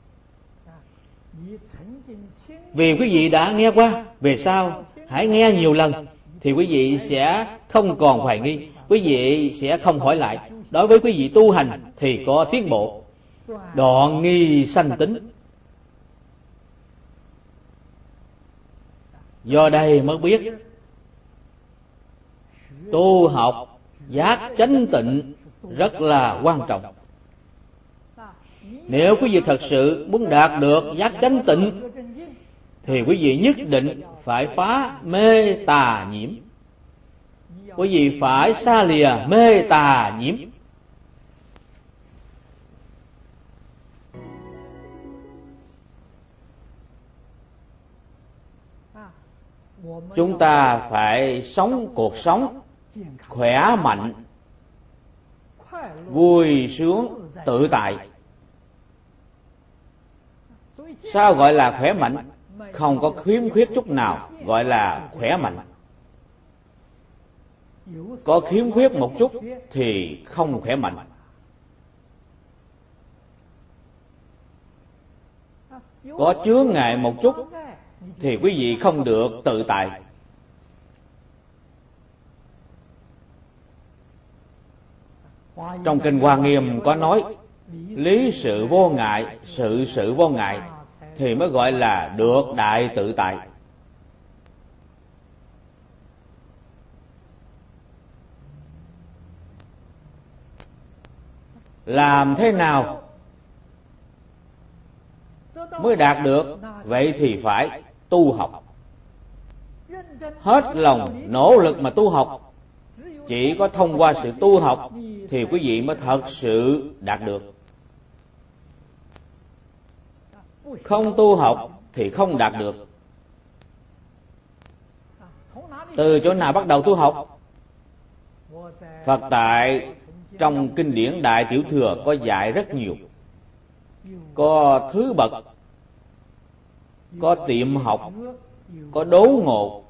vì quý vị đã nghe qua, về sau hãy nghe nhiều lần thì quý vị sẽ không còn hoài nghi, quý vị sẽ không hỏi lại. Đối với quý vị tu hành thì có tiến bộ, đoạn nghi sanh tính. Do đây mới biết tu học giác chánh tịnh rất là quan trọng. Nếu quý vị thật sự muốn đạt được giác chánh tịnh thì quý vị nhất định phải phá mê tà nhiễm. Quý vị phải xa lìa mê tà nhiễm. Chúng ta phải sống cuộc sống khỏe mạnh, vui sướng, tự tại. Sao gọi là khỏe mạnh? Không có khiếm khuyết chút nào gọi là khỏe mạnh. Có khiếm khuyết một chút thì không khỏe mạnh. Có chướng ngại một chút thì quý vị không được tự tại. Trong kinh Hoa Nghiêm có nói, lý sự vô ngại, sự vô ngại thì mới gọi là được đại tự tại. Làm thế nào mới đạt được? Vậy thì phải tu học. Hết lòng nỗ lực mà tu học Chỉ có thông qua sự tu học thì quý vị mới thật sự đạt được. Không tu học thì không đạt được. Từ chỗ nào bắt đầu tu học? Phật tại trong kinh điển Đại Tiểu Thừa có dạy rất nhiều. Có thứ bậc, có tiệm học, có đốn ngộ.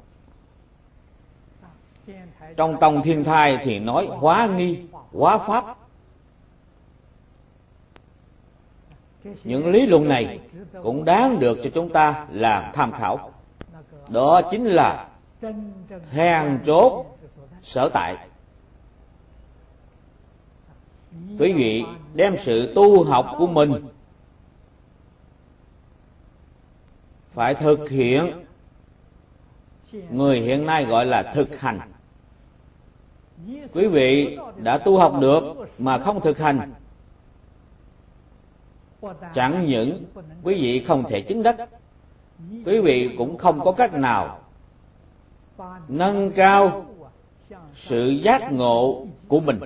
Trong tông Thiên Thai thì nói hóa nghi, hóa pháp. Những lý luận này cũng đáng được cho chúng ta làm tham khảo. Đó chính là then chốt sở tại. Quý vị đem sự tu học của mình phải thực hiện. Người hiện nay gọi là thực hành. Quý vị đã tu học được mà không thực hành, chẳng những quý vị không thể chứng đắc, quý vị cũng không có cách nào nâng cao sự giác ngộ của mình.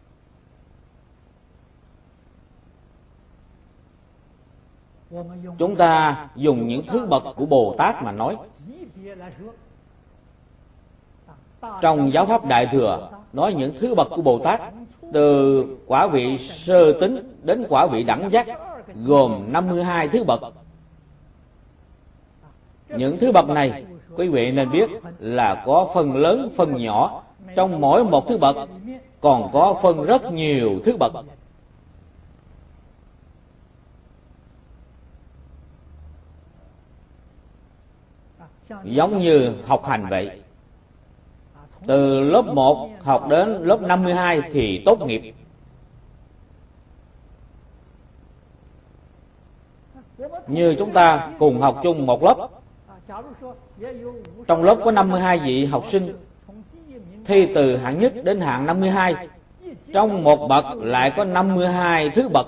Chúng ta dùng những thứ bậc của Bồ Tát mà nói. Trong giáo pháp Đại Thừa nói những thứ bậc của Bồ Tát, từ quả vị sơ tính đến quả vị đẳng giác, gồm 52 thứ bậc. Những thứ bậc này quý vị nên biết là có phần lớn phần nhỏ. Trong mỗi một thứ bậc còn có phân rất nhiều thứ bậc. Giống như học hành vậy. Từ lớp 1 học đến lớp 52 thì tốt nghiệp. Như chúng ta cùng học chung một lớp. Trong lớp có 52 vị học sinh, thi từ hạng nhất đến hạng 52. Trong một bậc lại có 52 thứ bậc.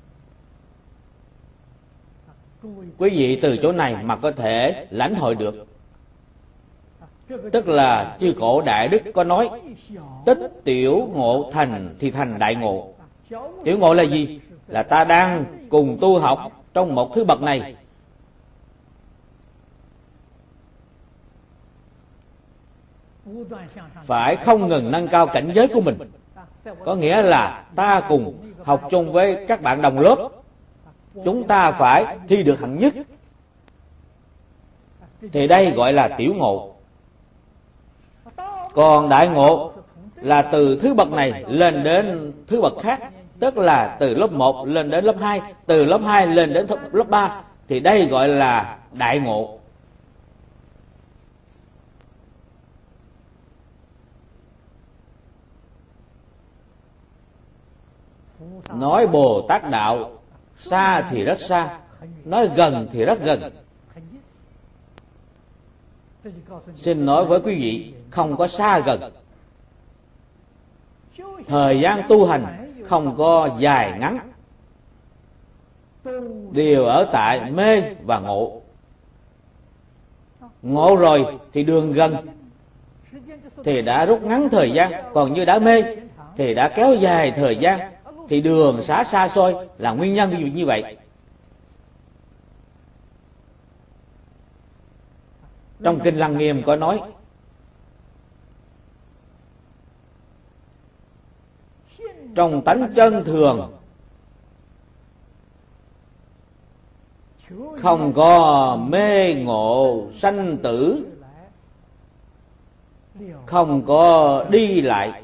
Quý vị từ chỗ này mà có thể lãnh hội được. Tức là chư cổ Đại Đức có nói, tích tiểu ngộ thành thì thành đại ngộ. Tiểu ngộ là gì? Là ta đang cùng tu học trong một thứ bậc này. Phải không ngừng nâng cao cảnh giới của mình. Có nghĩa là ta cùng học chung với các bạn đồng lớp, chúng ta phải thi được hạng nhất. Thì đây gọi là tiểu ngộ. Còn đại ngộ là từ thứ bậc này lên đến thứ bậc khác. Tức là từ lớp 1 lên đến lớp 2, từ lớp 2 lên đến lớp 3. Thì đây gọi là đại ngộ. Nói Bồ Tát đạo xa thì rất xa, nói gần thì rất gần. Xin nói với quý vị, không có xa gần. Thời gian tu hành không có dài ngắn, đều ở tại mê và ngộ. Ngộ rồi thì đường gần thì đã rút ngắn thời gian, còn như đã mê thì đã kéo dài thời gian. Thì đường xá xa xôi là nguyên nhân như vậy. Trong Kinh Lăng Nghiêm có nói, trong tánh chân thường không có mê ngộ sanh tử, không có đi lại.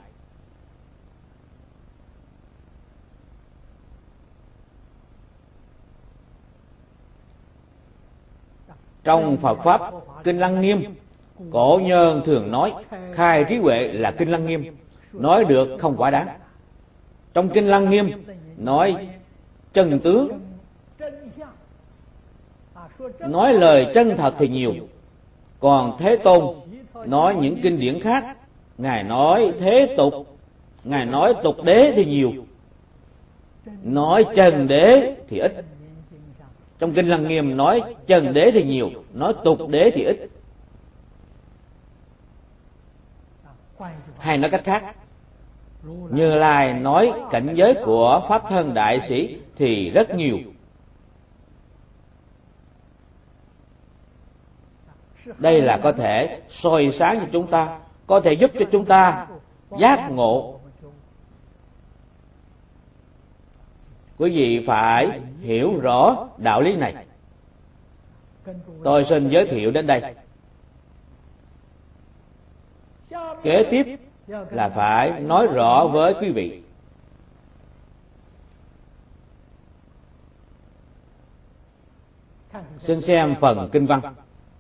Trong Phật Pháp Kinh Lăng Nghiêm, cổ nhân thường nói khai trí huệ là Kinh Lăng Nghiêm, nói được không quá đáng. Trong Kinh Lăng Nghiêm nói chân tướng, nói lời chân thật thì nhiều. Còn Thế Tôn nói những kinh điển khác, Ngài nói thế tục, Ngài nói tục đế thì nhiều, nói trần đế thì ít. Trong Kinh Lăng Nghiêm nói trần đế thì nhiều, nói tục đế thì ít. Hay nói cách khác, Như Lai nói cảnh giới của Pháp Thân Đại Sĩ thì rất nhiều. Đây là có thể soi sáng cho chúng ta, có thể giúp cho chúng ta giác ngộ. Quý vị phải hiểu rõ đạo lý này. Tôi xin giới thiệu đến đây. Kế tiếp là phải nói rõ với quý vị. Xin xem phần kinh văn.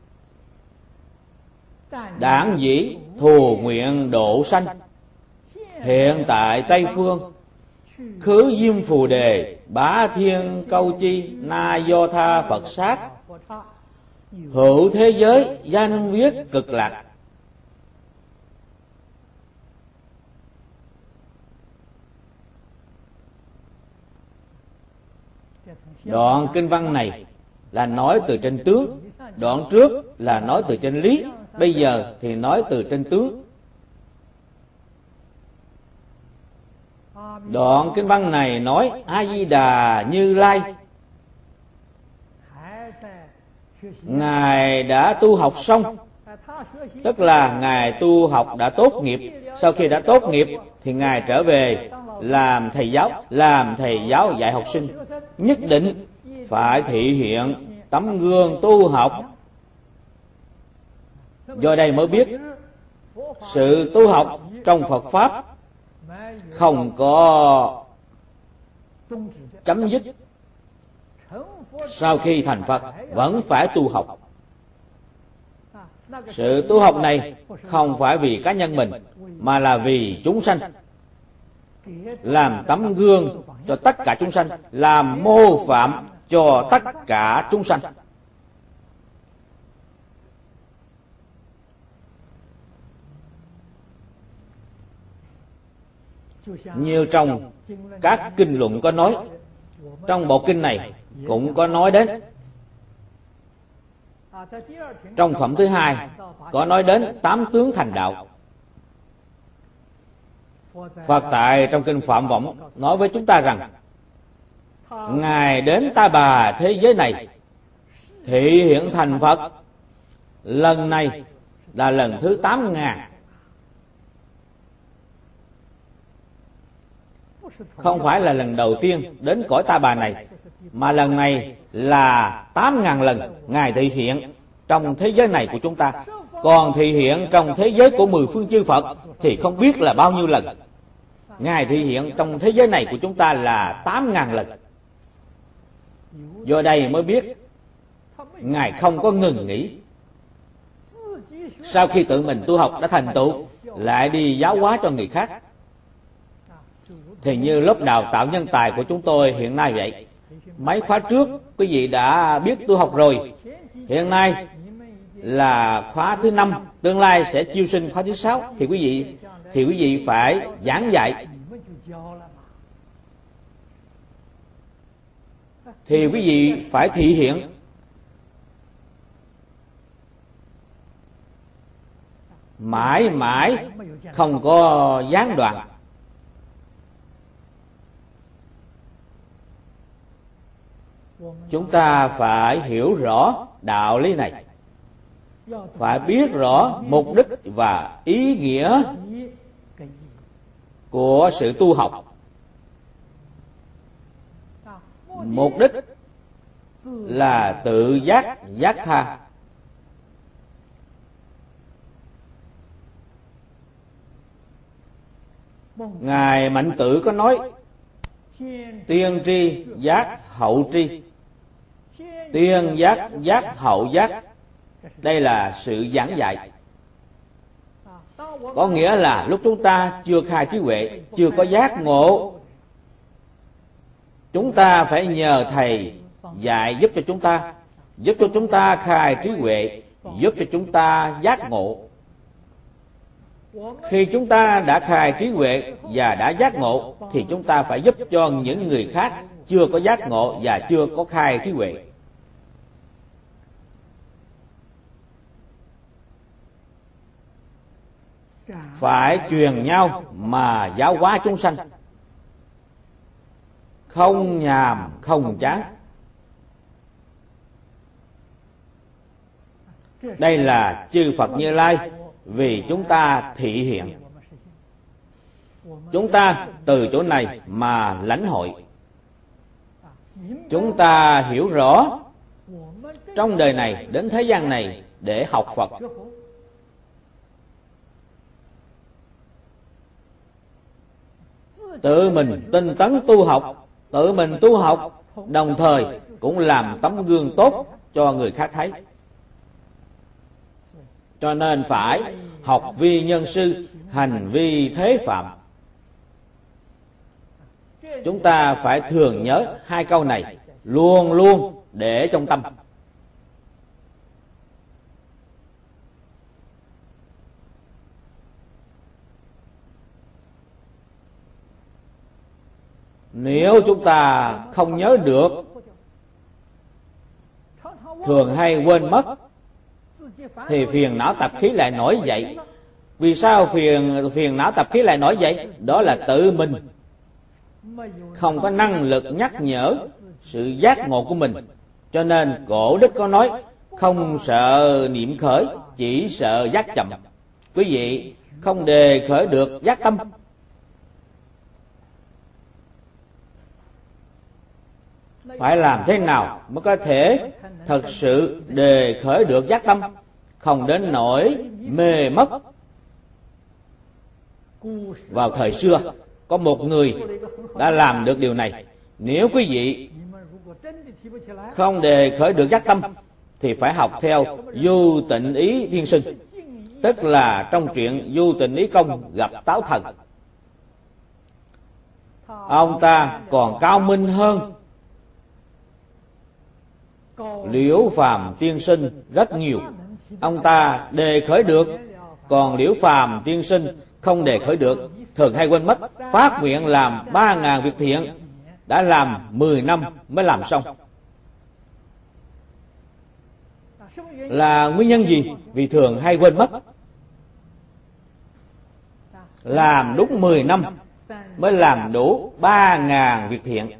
Đảng dĩ thù nguyện độ sanh, hiện tại Tây Phương, khứ diêm phù đề, bá thiên câu chi, na do tha Phật sát, hữu thế giới danh viết cực lạc. Đoạn kinh văn này là nói từ trên tướng, đoạn trước là nói từ trên lý, bây giờ thì nói từ trên tướng. Đoạn kinh văn này nói A Di Đà Như Lai, Ngài đã tu học xong, tức là Ngài tu học đã tốt nghiệp. Sau khi đã tốt nghiệp thì Ngài trở về làm thầy giáo, dạy học sinh. Nhất định phải thị hiện tấm gương tu học. Do đây mới biết sự tu học trong Phật Pháp không có chấm dứt. Sau khi thành Phật vẫn phải tu học. Sự tu học này không phải vì cá nhân mình, mà là vì chúng sanh, làm tấm gương cho tất cả chúng sanh, làm mô phạm cho tất cả chúng sanh. Như trong các kinh luận có nói, trong bộ kinh này cũng có nói đến. Trong phẩm thứ 2 có nói đến 8 tướng thành đạo. Phật tại trong kinh Phạm Võng nói với chúng ta rằng Ngài đến Ta Bà thế giới này thị hiện thành Phật. Lần này là lần thứ 8.000. Không phải là lần đầu tiên đến cõi Ta Bà này, mà lần này là 8.000 lần Ngài thị hiện trong thế giới này của chúng ta. Còn thị hiện trong thế giới của 10 phương chư Phật thì không biết là bao nhiêu lần. Ngài thị hiện trong thế giới này của chúng ta là 8.000 lần. Do đây mới biết Ngài không có ngừng nghỉ. Sau khi tự mình tu học đã thành tựu, lại đi giáo hóa cho người khác. Thì như lớp đào tạo nhân tài của chúng tôi hiện nay vậy. Mấy khóa trước quý vị đã biết tu học rồi. Hiện nay là khóa thứ 5, tương lai sẽ chiêu sinh khóa thứ 6 thì quý vị phải giảng dạy. Thì quý vị phải thị hiện. Mãi mãi không có gián đoạn. Chúng ta phải hiểu rõ đạo lý này, phải biết rõ mục đích và ý nghĩa của sự tu học. Mục đích là tự giác, giác tha. Ngài Mạnh Tử có nói tiên tri giác hậu tri, tiên giác giác hậu giác. Đây là sự giảng dạy. Có nghĩa là lúc chúng ta chưa khai trí huệ, chưa có giác ngộ, chúng ta phải nhờ thầy dạy giúp cho chúng ta khai trí huệ, giúp cho chúng ta giác ngộ. Khi chúng ta đã khai trí huệ và đã giác ngộ thì chúng ta phải giúp cho những người khác chưa có giác ngộ và chưa có khai trí huệ. phải truyền nhau mà giáo hóa chúng sanh, không nhàm không chán. Đây là chư Phật Như Lai vì chúng ta thị hiện. Chúng ta từ chỗ này mà lãnh hội. Chúng ta hiểu rõ trong đời này đến thế gian này để học Phật. Tự mình tinh tấn tu học, tự mình tu học, đồng thời cũng làm tấm gương tốt cho người khác thấy. Cho nên phải học vi nhân sư, hành vi thế phạm. Chúng ta phải thường nhớ hai câu này, luôn luôn để trong tâm. Nếu chúng ta không nhớ được, thường hay quên mất, thì phiền não tập khí lại nổi dậy. Vì sao phiền não tập khí lại nổi dậy? Đó là tự mình không có năng lực nhắc nhở sự giác ngộ của mình. Cho nên Cổ Đức có nói, không sợ niệm khởi, chỉ sợ giác chậm. Quý vị không đề khởi được giác tâm, phải làm thế nào mới có thể thật sự đề khởi được giác tâm, không đến nỗi mê mất. Vào thời xưa có một người đã làm được điều này. Nếu quý vị không đề khởi được giác tâm thì phải học theo Du Tịnh Ý Thiên Sinh, tức là trong truyện Du Tịnh Ý Công gặp Táo Thần. Ông ta còn cao minh hơn Liễu Phàm Tiên Sinh rất nhiều. Ông ta đề khởi được, còn Liễu Phàm Tiên Sinh không đề khởi được, thường hay quên mất. Phát nguyện làm 3.000 việc thiện, đã làm 10 năm mới làm xong. Là nguyên nhân gì? Vì thường hay quên mất. Làm đúng 10 năm mới làm đủ 3.000 việc thiện.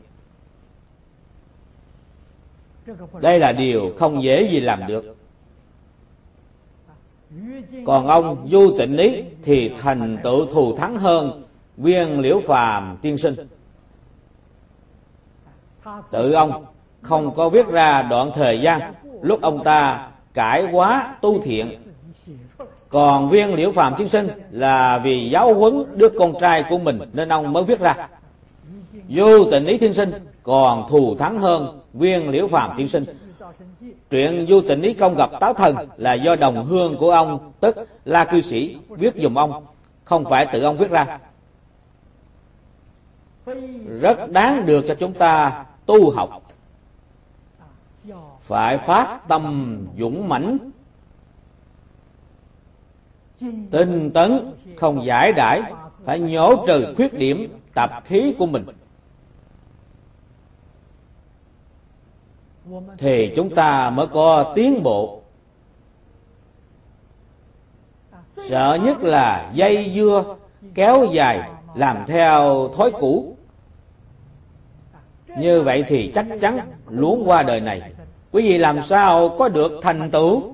Đây là điều không dễ gì làm được. Còn ông Du Tịnh Ý thì thành tựu thù thắng hơn Viên Liễu Phàm Tiên Sinh. Tự ông không có viết ra đoạn thời gian lúc ông ta cải hóa tu thiện. Còn Viên Liễu Phàm Tiên Sinh là vì giáo huấn đứa con trai của mình nên ông mới viết ra. Du Tịnh Ý Tiên Sinh còn thù thắng hơn Viên Liễu Phàm Tiên Sinh. Truyện Du Tịnh Ý Công gặp Táo Thần là do đồng hương của ông, tức La Cư Sĩ, viết giùm ông, không phải tự ông viết ra. Rất đáng được cho chúng ta tu học. Phải phát tâm dũng mãnh, tinh tấn, không giải đãi, phải nhổ trừ khuyết điểm tập khí của mình, thì chúng ta mới có tiến bộ. Sợ nhất là dây dưa kéo dài làm theo thói cũ. Như vậy thì chắc chắn luống qua đời này. Quý vị làm sao có được thành tựu?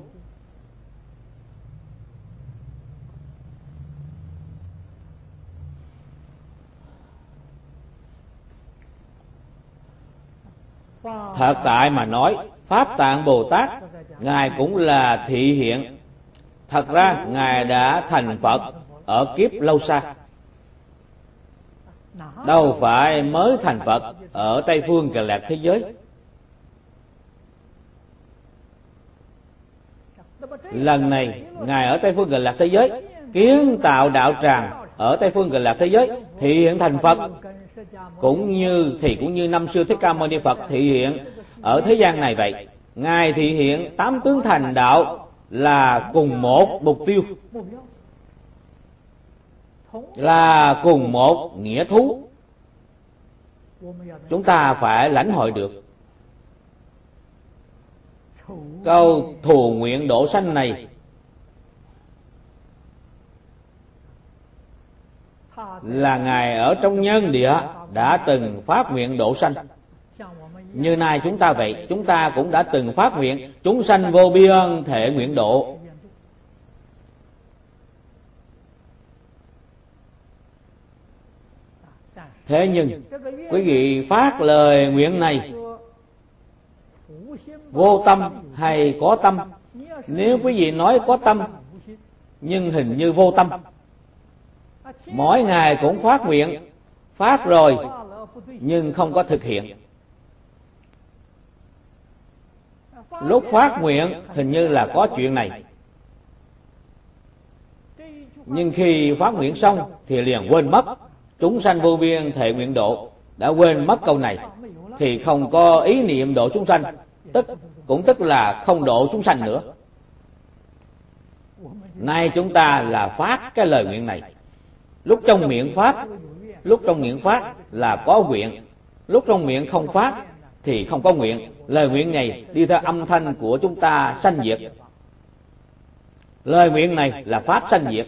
Thật tại mà nói, Pháp Tạng Bồ Tát Ngài cũng là thị hiện. Thật ra Ngài đã thành Phật ở kiếp lâu xa, đâu phải mới thành Phật ở Tây Phương Cực Lạc thế giới. Lần này Ngài ở Tây Phương Cực Lạc thế giới kiến tạo đạo tràng ở Tây Phương Cực Lạc thế giới, thị hiện thành Phật, cũng như năm xưa Thích Ca Mâu Ni Phật thị hiện ở thế gian này vậy. Ngài thị hiện 8 tướng thành đạo là cùng một mục tiêu, là cùng một nghĩa thú. Chúng ta phải lãnh hội được. Câu thù nguyện độ sanh này là Ngài ở trong nhân địa đã từng phát nguyện độ sanh. Như nay chúng ta vậy, chúng ta cũng đã từng phát nguyện chúng sanh vô biên thệ nguyện độ. Thế nhưng quý vị phát lời nguyện này vô tâm hay có tâm? Nếu quý vị nói có tâm nhưng hình như vô tâm, mỗi ngày cũng phát nguyện, phát rồi nhưng không có thực hiện. Lúc phát nguyện hình như là có chuyện này, nhưng khi phát nguyện xong thì liền quên mất chúng sanh vô biên thệ nguyện độ. Đã quên mất câu này thì không có ý niệm độ chúng sanh, tức là không độ chúng sanh nữa. Nay chúng ta là phát cái lời nguyện này. Lúc trong miệng phát là có nguyện, lúc trong miệng không phát thì không có nguyện. Lời nguyện này đi theo âm thanh của chúng ta sanh diệt. Lời nguyện này là pháp sanh diệt.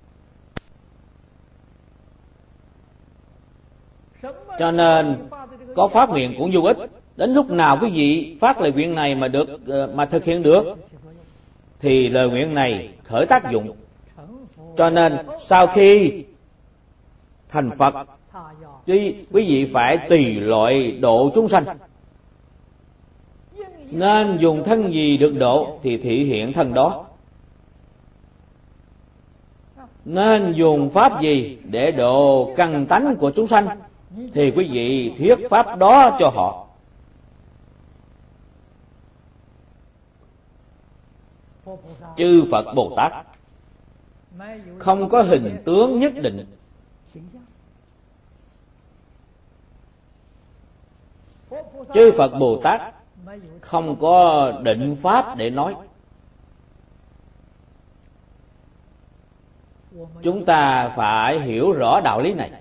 Cho nên có phát nguyện cũng vô ích. Đến lúc nào quý vị phát lời nguyện này mà thực hiện được thì lời nguyện này khởi tác dụng. Cho nên sau khi thành Phật, quý vị phải tùy loại độ chúng sanh. Nên dùng thân gì được độ thì thị hiện thân đó. Nên dùng pháp gì để độ căn tánh của chúng sanh thì quý vị thuyết pháp đó cho họ. Chư Phật Bồ Tát không có hình tướng nhất định. Chư Phật Bồ Tát không có định pháp để nói. Chúng ta phải hiểu rõ đạo lý này.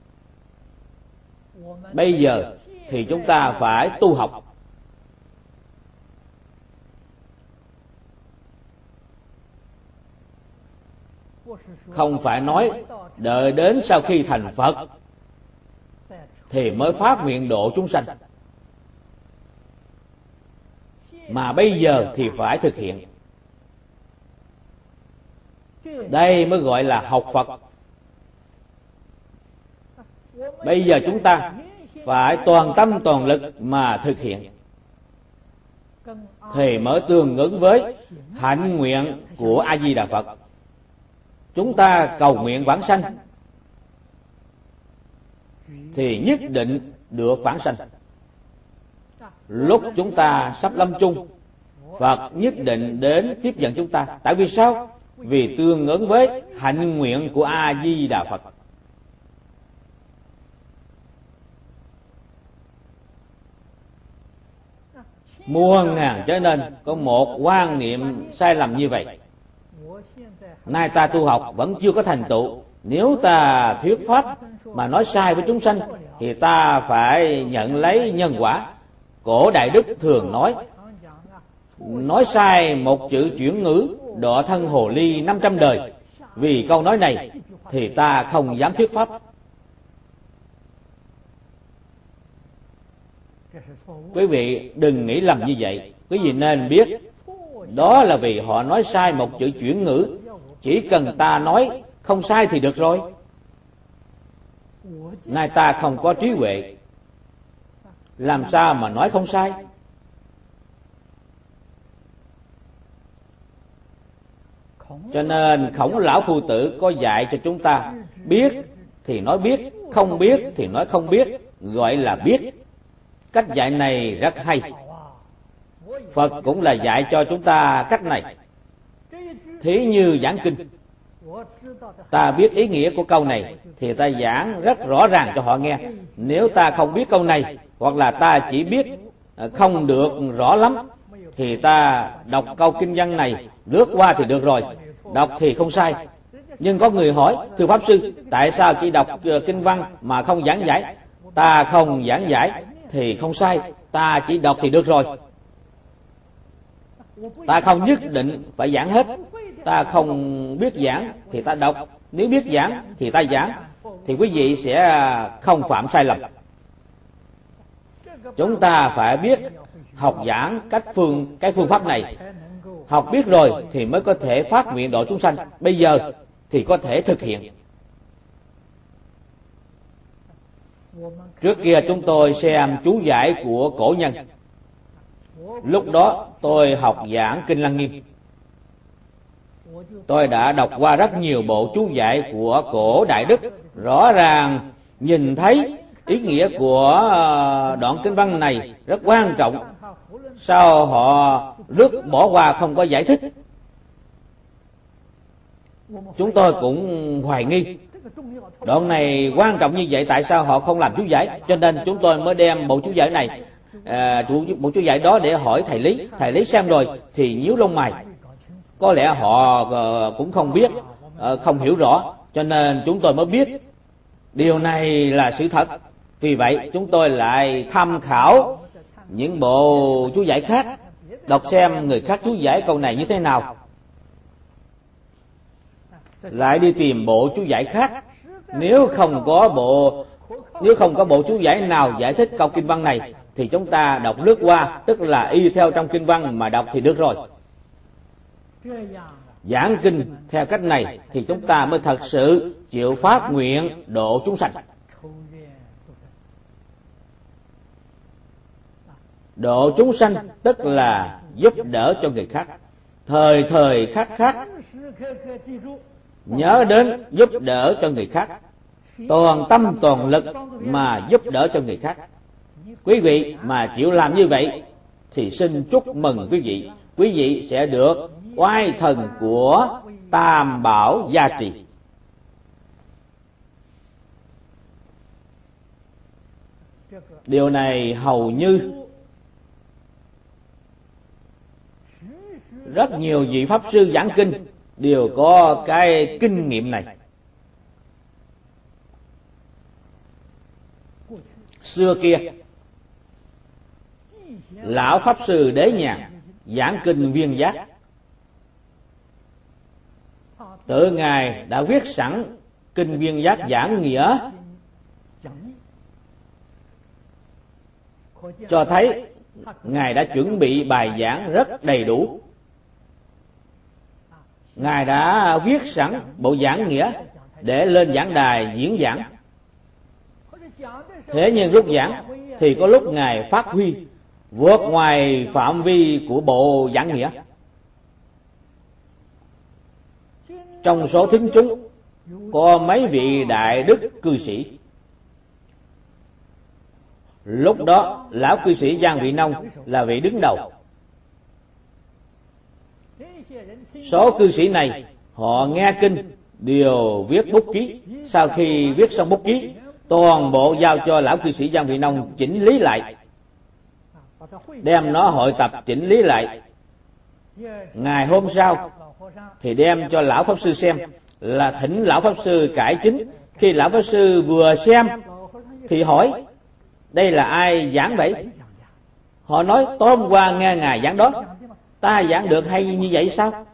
Bây giờ thì chúng ta phải tu học. Không phải nói đợi đến sau khi thành Phật thì mới phát nguyện độ chúng sanh, mà bây giờ thì phải thực hiện. Đây mới gọi là học Phật. Bây giờ chúng ta phải toàn tâm toàn lực mà thực hiện thì mới tương ứng với hạnh nguyện của A Di Đà Phật. Chúng ta cầu nguyện vãng sanh thì nhất định được vãng sanh. Lúc chúng ta sắp lâm chung, Phật nhất định đến tiếp dẫn chúng ta. Tại vì sao? Vì tương ứng với hạnh nguyện của A Di Đà Phật. Muôn ngàn trở nên có một quan niệm sai lầm như vậy. Nay ta tu học vẫn chưa có thành tựu. Nếu ta thuyết pháp mà nói sai với chúng sanh thì ta phải nhận lấy nhân quả. Cổ Đại Đức thường nói sai một chữ chuyển ngữ đọa thân hồ ly 500 đời. Vì câu nói này thì ta không dám thuyết pháp. Quý vị đừng nghĩ lầm như vậy. Quý vị nên biết đó là vì họ nói sai một chữ chuyển ngữ. Chỉ cần ta nói không sai thì được rồi. Nay ta không có trí huệ, làm sao mà nói không sai? Cho nên Khổng Lão Phu Tử có dạy cho chúng ta biết thì nói biết, không biết thì nói không biết, gọi là biết. Cách dạy này rất hay. Phật cũng là dạy cho chúng ta cách này. Thí như giảng kinh, ta biết ý nghĩa của câu này thì ta giảng rất rõ ràng cho họ nghe. Nếu ta không biết câu này, hoặc là ta chỉ biết không được rõ lắm, thì ta đọc câu kinh văn này lướt qua thì được rồi, đọc thì không sai. Nhưng có người hỏi: thưa Pháp Sư, tại sao chỉ đọc kinh văn mà không giảng giải? Ta không giảng giải thì không sai, ta chỉ đọc thì được rồi. Ta không nhất định phải giảng hết. Ta không biết giảng thì ta đọc, nếu biết giảng thì ta giảng. thì quý vị sẽ không phạm sai lầm. Chúng ta phải biết học giảng cái phương pháp này. Học biết rồi thì mới có thể phát nguyện độ chúng sanh. Bây giờ thì có thể thực hiện. Trước kia chúng tôi xem chú giải của cổ nhân. Lúc đó tôi học giảng Kinh Lăng Nghiêm. Tôi đã đọc qua rất nhiều bộ chú giải của cổ Đại Đức. Rõ ràng nhìn thấy ý nghĩa của đoạn kinh văn này rất quan trọng. Sao họ lướt bỏ qua không có giải thích? Chúng tôi cũng hoài nghi. Đoạn này quan trọng như vậy, tại sao họ không làm chú giải? Cho nên chúng tôi mới đem bộ chú giải này, bộ chú giải đó để hỏi thầy Lý. Thầy Lý xem rồi thì nhíu lông mày. Có lẽ họ cũng không biết, không hiểu rõ, cho nên chúng tôi mới biết điều này là sự thật. Vì vậy chúng tôi lại tham khảo những bộ chú giải khác, đọc xem người khác chú giải câu này như thế nào, lại đi tìm bộ chú giải khác. Nếu không có bộ chú giải nào giải thích câu kinh văn này thì chúng ta đọc lướt qua, tức là y theo trong kinh văn mà đọc thì được rồi. Giảng kinh theo cách này thì chúng ta mới thật sự chịu phát nguyện độ chúng sanh. Độ chúng sanh tức là giúp đỡ cho người khác, thời thời khắc khắc nhớ đến giúp đỡ cho người khác, toàn tâm toàn lực mà giúp đỡ cho người khác. Quý vị mà chịu làm như vậy thì xin chúc mừng quý vị. Quý vị sẽ được oai thần của Tam Bảo gia trì. Điều này hầu như rất nhiều vị pháp sư giảng kinh đều có cái kinh nghiệm này. Xưa kia, lão pháp sư Đế Nhàn giảng kinh Viên Giác, tự ngài đã viết sẵn kinh Viên Giác giảng nghĩa, cho thấy ngài đã chuẩn bị bài giảng rất đầy đủ. Ngài đã viết sẵn bộ giảng nghĩa để lên giảng đài diễn giảng. Thế nhưng lúc giảng thì có lúc ngài phát huy vượt ngoài phạm vi của bộ giảng nghĩa. Trong số thính chúng có mấy vị đại đức cư sĩ. Lúc đó lão cư sĩ Giang Vị Nông là vị đứng đầu. Số cư sĩ này họ nghe kinh đều viết bút ký. Sau khi viết xong bút ký, toàn bộ giao cho lão cư sĩ Giang Vị Nông chỉnh lý lại, đem nó hội tập chỉnh lý lại. Ngày hôm sau thì đem cho lão pháp sư xem, là thỉnh lão pháp sư cải chính. Khi lão pháp sư vừa xem thì hỏi: đây là ai giảng vậy? Họ nói: tối hôm qua nghe ngài giảng đó, ta giảng được hay như vậy sao?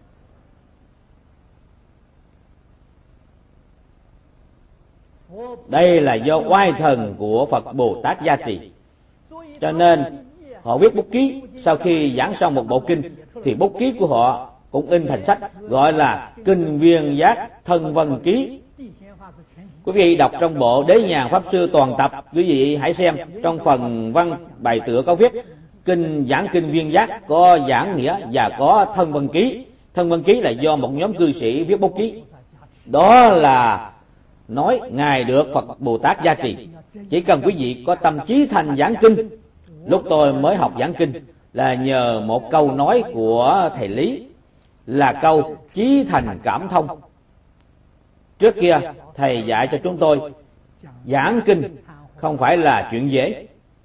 Đây là do oai thần của Phật Bồ Tát gia trì. Cho nên họ viết bút ký. Sau khi giảng xong một bộ kinh thì bút ký của họ cũng in thành sách, gọi là Kinh Viên Giác Thân Vân Ký. Quý vị đọc trong bộ Đế Nhàn Pháp Sư toàn tập, quý vị hãy xem trong phần văn bài tựa có viết giảng kinh Viên Giác, có giảng nghĩa và có Thân Vân Ký. Thân Vân Ký là do một nhóm cư sĩ viết bút ký. Đó là nói ngài được Phật Bồ Tát gia trì. Chỉ cần quý vị có tâm chí thành giảng kinh. Lúc tôi mới học giảng kinh là nhờ một câu nói của thầy Lý, là câu chí thành cảm thông. Trước kia thầy dạy cho chúng tôi giảng kinh không phải là chuyện dễ.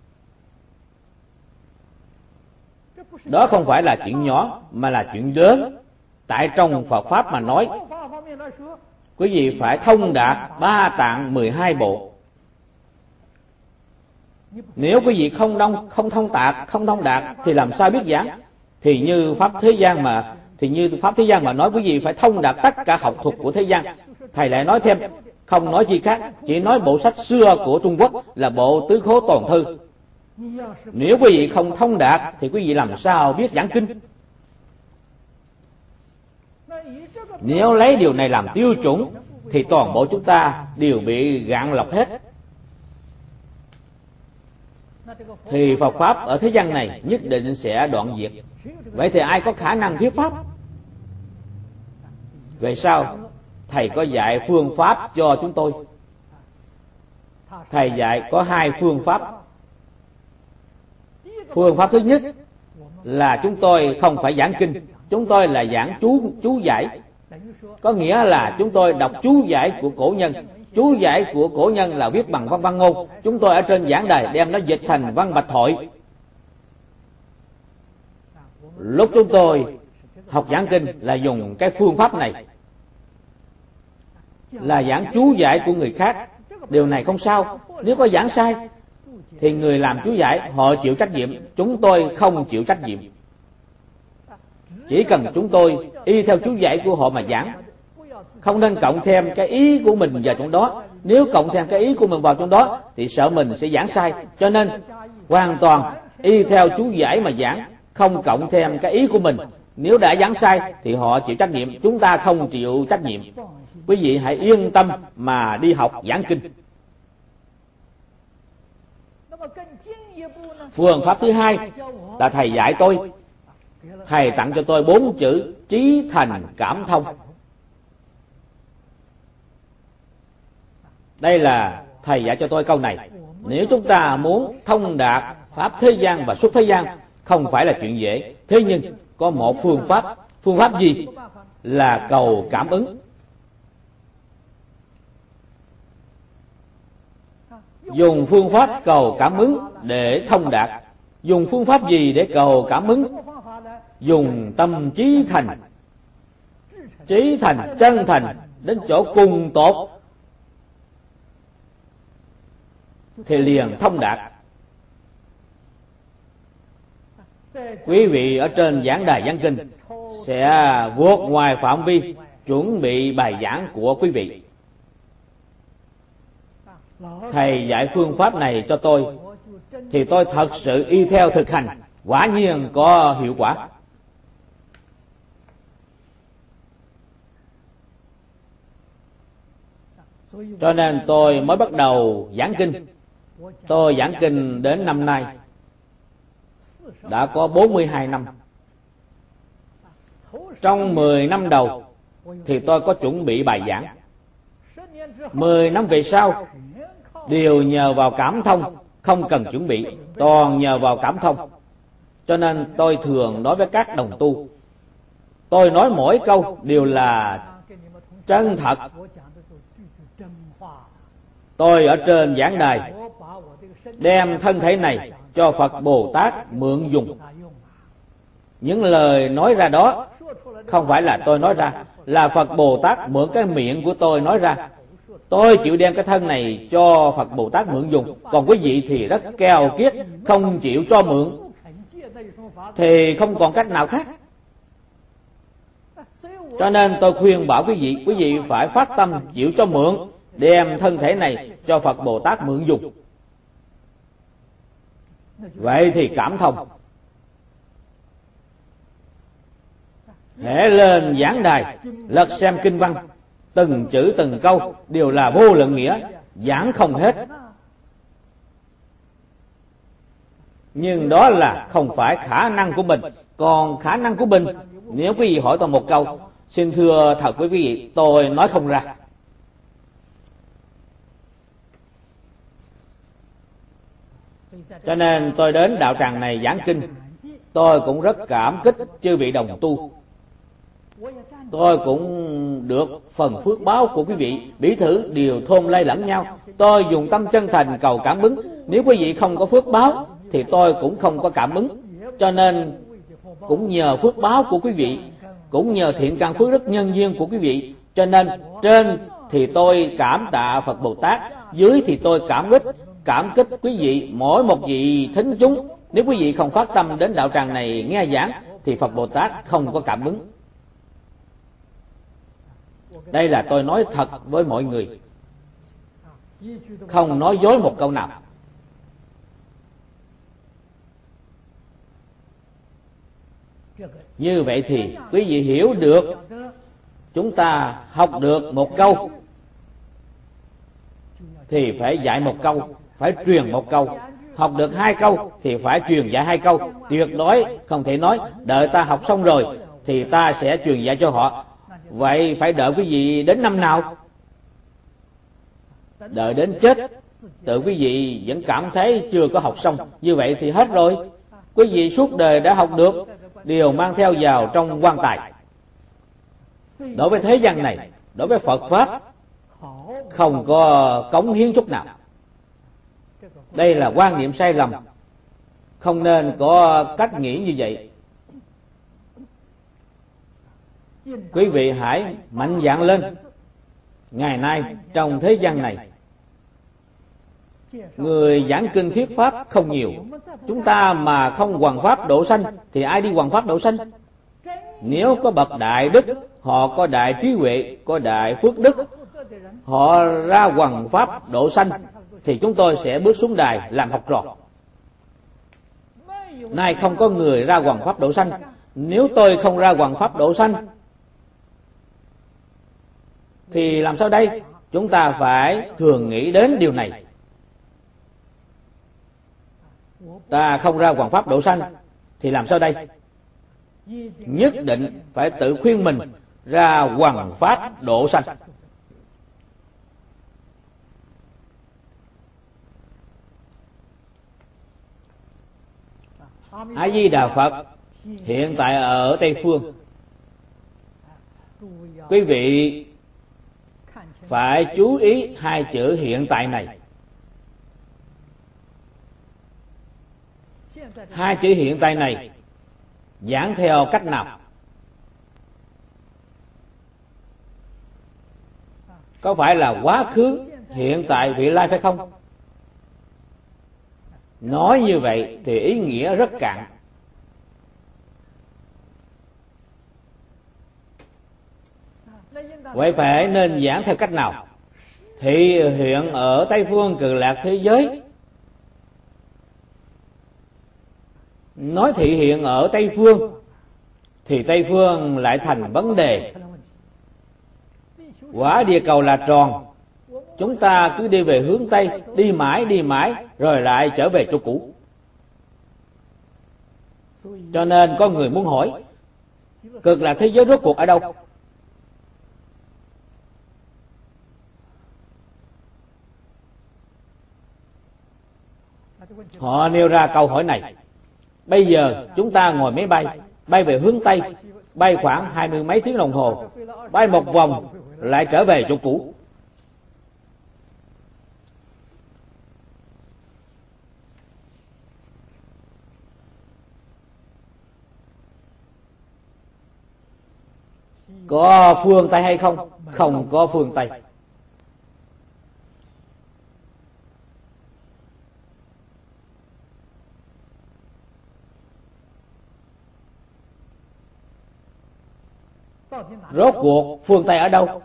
Đó không phải là chuyện nhỏ mà là chuyện lớn. Tại trong Phật Pháp mà nói, quý vị phải thông đạt 3 tạng 12 bộ. Nếu quý vị không thông đạt thì làm sao biết giảng? Thì như Pháp thế gian mà nói quý vị phải thông đạt tất cả học thuật của thế gian. Thầy lại nói thêm không nói chi khác, chỉ nói bộ sách xưa của Trung Quốc là bộ Tứ Khố Toàn Thư. Nếu quý vị không thông đạt thì quý vị làm sao biết giảng kinh? Nếu lấy điều này làm tiêu chuẩn thì toàn bộ chúng ta đều bị gạn lọc hết. Thì Phật Pháp ở thế gian này nhất định sẽ đoạn diệt. Vậy thì ai có khả năng thuyết Pháp? Vậy sao? Thầy có dạy phương pháp cho chúng tôi. Thầy dạy có 2 phương pháp. Phương pháp thứ nhất là chúng tôi không phải giảng kinh, chúng tôi là giảng chú giải. Có nghĩa là chúng tôi đọc chú giải của cổ nhân. Chú giải của cổ nhân là viết bằng văn ngôn. Chúng tôi ở trên giảng đài đem nó dịch thành văn bạch thoại. Lúc chúng tôi học giảng kinh là dùng cái phương pháp này, là giảng chú giải của người khác. Điều này không sao. Nếu có giảng sai thì người làm chú giải họ chịu trách nhiệm, chúng tôi không chịu trách nhiệm. Chỉ cần chúng tôi y theo chú giải của họ mà giảng, không nên cộng thêm cái ý của mình vào trong đó. Nếu cộng thêm cái ý của mình vào trong đó thì sợ mình sẽ giảng sai. Cho nên hoàn toàn y theo chú giải mà giảng, không cộng thêm cái ý của mình. Nếu đã giảng sai thì họ chịu trách nhiệm, chúng ta không chịu trách nhiệm. Quý vị hãy yên tâm mà đi học giảng kinh. Phương pháp thứ hai là thầy dạy tôi. Thầy tặng cho tôi 4 chữ: chí thành cảm thông. Đây là thầy dạy cho tôi câu này. Nếu chúng ta muốn thông đạt pháp thế gian và xuất thế gian không phải là chuyện dễ. Thế nhưng có một phương pháp. Phương pháp gì? Là cầu cảm ứng. Dùng phương pháp cầu cảm ứng để thông đạt. Dùng phương pháp gì để cầu cảm ứng? Dùng tâm chí thành. Chí thành, chân thành đến chỗ cùng tột thì liền thông đạt. Quý vị ở trên giảng đài giảng kinh sẽ vượt ngoài phạm vi chuẩn bị bài giảng của quý vị. Thầy dạy phương pháp này cho tôi thì tôi thật sự y theo thực hành, quả nhiên có hiệu quả. Cho nên tôi mới bắt đầu giảng kinh. Tôi giảng kinh đến năm nay đã có 42 năm. Trong 10 năm đầu thì tôi có chuẩn bị bài giảng. 10 năm về sau đều nhờ vào cảm thông, không cần chuẩn bị, toàn nhờ vào cảm thông. Cho nên tôi thường nói với các đồng tu, tôi nói mỗi câu đều là chân thật. Tôi ở trên giảng đài đem thân thể này cho Phật Bồ Tát mượn dùng. Những lời nói ra đó không phải là tôi nói ra, là Phật Bồ Tát mượn cái miệng của tôi nói ra. Tôi chịu đem cái thân này cho Phật Bồ Tát mượn dùng. Còn quý vị thì rất keo kiết, không chịu cho mượn thì không còn cách nào khác. Cho nên tôi khuyên bảo quý vị phải phát tâm chịu cho mượn, đem thân thể này cho Phật Bồ Tát mượn dùng. Vậy thì cảm thông. Hễ lên giảng đài, lật xem kinh văn, từng chữ từng câu đều là vô lượng nghĩa, giảng không hết. Nhưng đó là không phải khả năng của mình. Còn khả năng của mình, nếu quý vị hỏi tôi một câu, xin thưa thật với quý vị, tôi nói không ra. Cho nên tôi đến đạo tràng này giảng kinh, tôi cũng rất cảm kích chư vị đồng tu. Tôi cũng được phần phước báo của quý vị, bỉ thử đều thôn lây lẫn nhau. Tôi dùng tâm chân thành cầu cảm ứng. Nếu quý vị không có phước báo thì tôi cũng không có cảm ứng. Cho nên cũng nhờ phước báo của quý vị, cũng nhờ thiện căn phước đức nhân duyên của quý vị, cho nên trên thì tôi cảm tạ Phật Bồ Tát, dưới thì tôi cảm kích quý vị mỗi một vị thính chúng. Nếu quý vị không phát tâm đến đạo tràng này nghe giảng thì Phật Bồ Tát không có cảm ứng. Đây là tôi nói thật với mọi người. không nói dối một câu nào. Như vậy thì quý vị hiểu được, chúng ta học được một câu thì phải dạy một câu, phải truyền một câu. Học được 2 câu thì phải truyền dạy 2 câu. Tuyệt đối không thể nói đợi ta học xong rồi thì ta sẽ truyền dạy cho họ. Vậy phải đợi quý vị đến năm nào? Đợi đến chết, tự quý vị vẫn cảm thấy chưa có học xong, như vậy thì hết rồi. Quý vị suốt đời đã học được, đều mang theo vào trong quan tài. Đối với thế gian này, đối với Phật Pháp, không có cống hiến chút nào. Đây là quan niệm sai lầm, không nên có cách nghĩ như vậy. Quý vị hãy mạnh dạn lên. Ngày nay trong thế gian này, người giảng kinh thuyết pháp không nhiều. Chúng ta mà không hoằng pháp độ sanh thì ai đi hoằng pháp độ sanh? Nếu có bậc đại đức, họ có đại trí huệ, có đại phước đức, họ ra hoằng pháp độ sanh thì chúng tôi sẽ bước xuống đài làm học trò. Nay không có người ra hoằng pháp độ sanh. Nếu tôi không ra hoằng pháp độ sanh thì làm sao đây? Chúng ta phải thường nghĩ đến điều này. Ta không ra hoằng pháp độ sanh thì làm sao đây? Nhất định phải tự khuyên mình ra hoằng pháp độ sanh. A Di Đà Phật hiện tại ở Tây Phương. Quý vị phải chú ý 2 chữ hiện tại này. 2 chữ hiện tại này giảng theo cách nào? Có phải là quá khứ, hiện tại, vị lai phải không? Nói như vậy thì ý nghĩa rất cạn. Vậy phải nên giảng theo cách nào? Thị hiện ở Tây Phương Cực Lạc thế giới. Nói thị hiện ở Tây Phương thì Tây Phương lại thành vấn đề. Quả địa cầu là tròn, chúng ta cứ đi về hướng Tây, đi mãi rồi lại trở về chỗ cũ. Cho nên có người muốn hỏi, Cực Lạc thế giới rốt cuộc ở đâu? Họ nêu ra câu hỏi này. Bây giờ chúng ta ngồi máy bay, bay về hướng Tây, bay khoảng 20 mấy tiếng đồng hồ, bay một vòng lại trở về chỗ cũ. Có phương Tây hay không? Không có phương Tây. Rốt cuộc phương Tây ở đâu?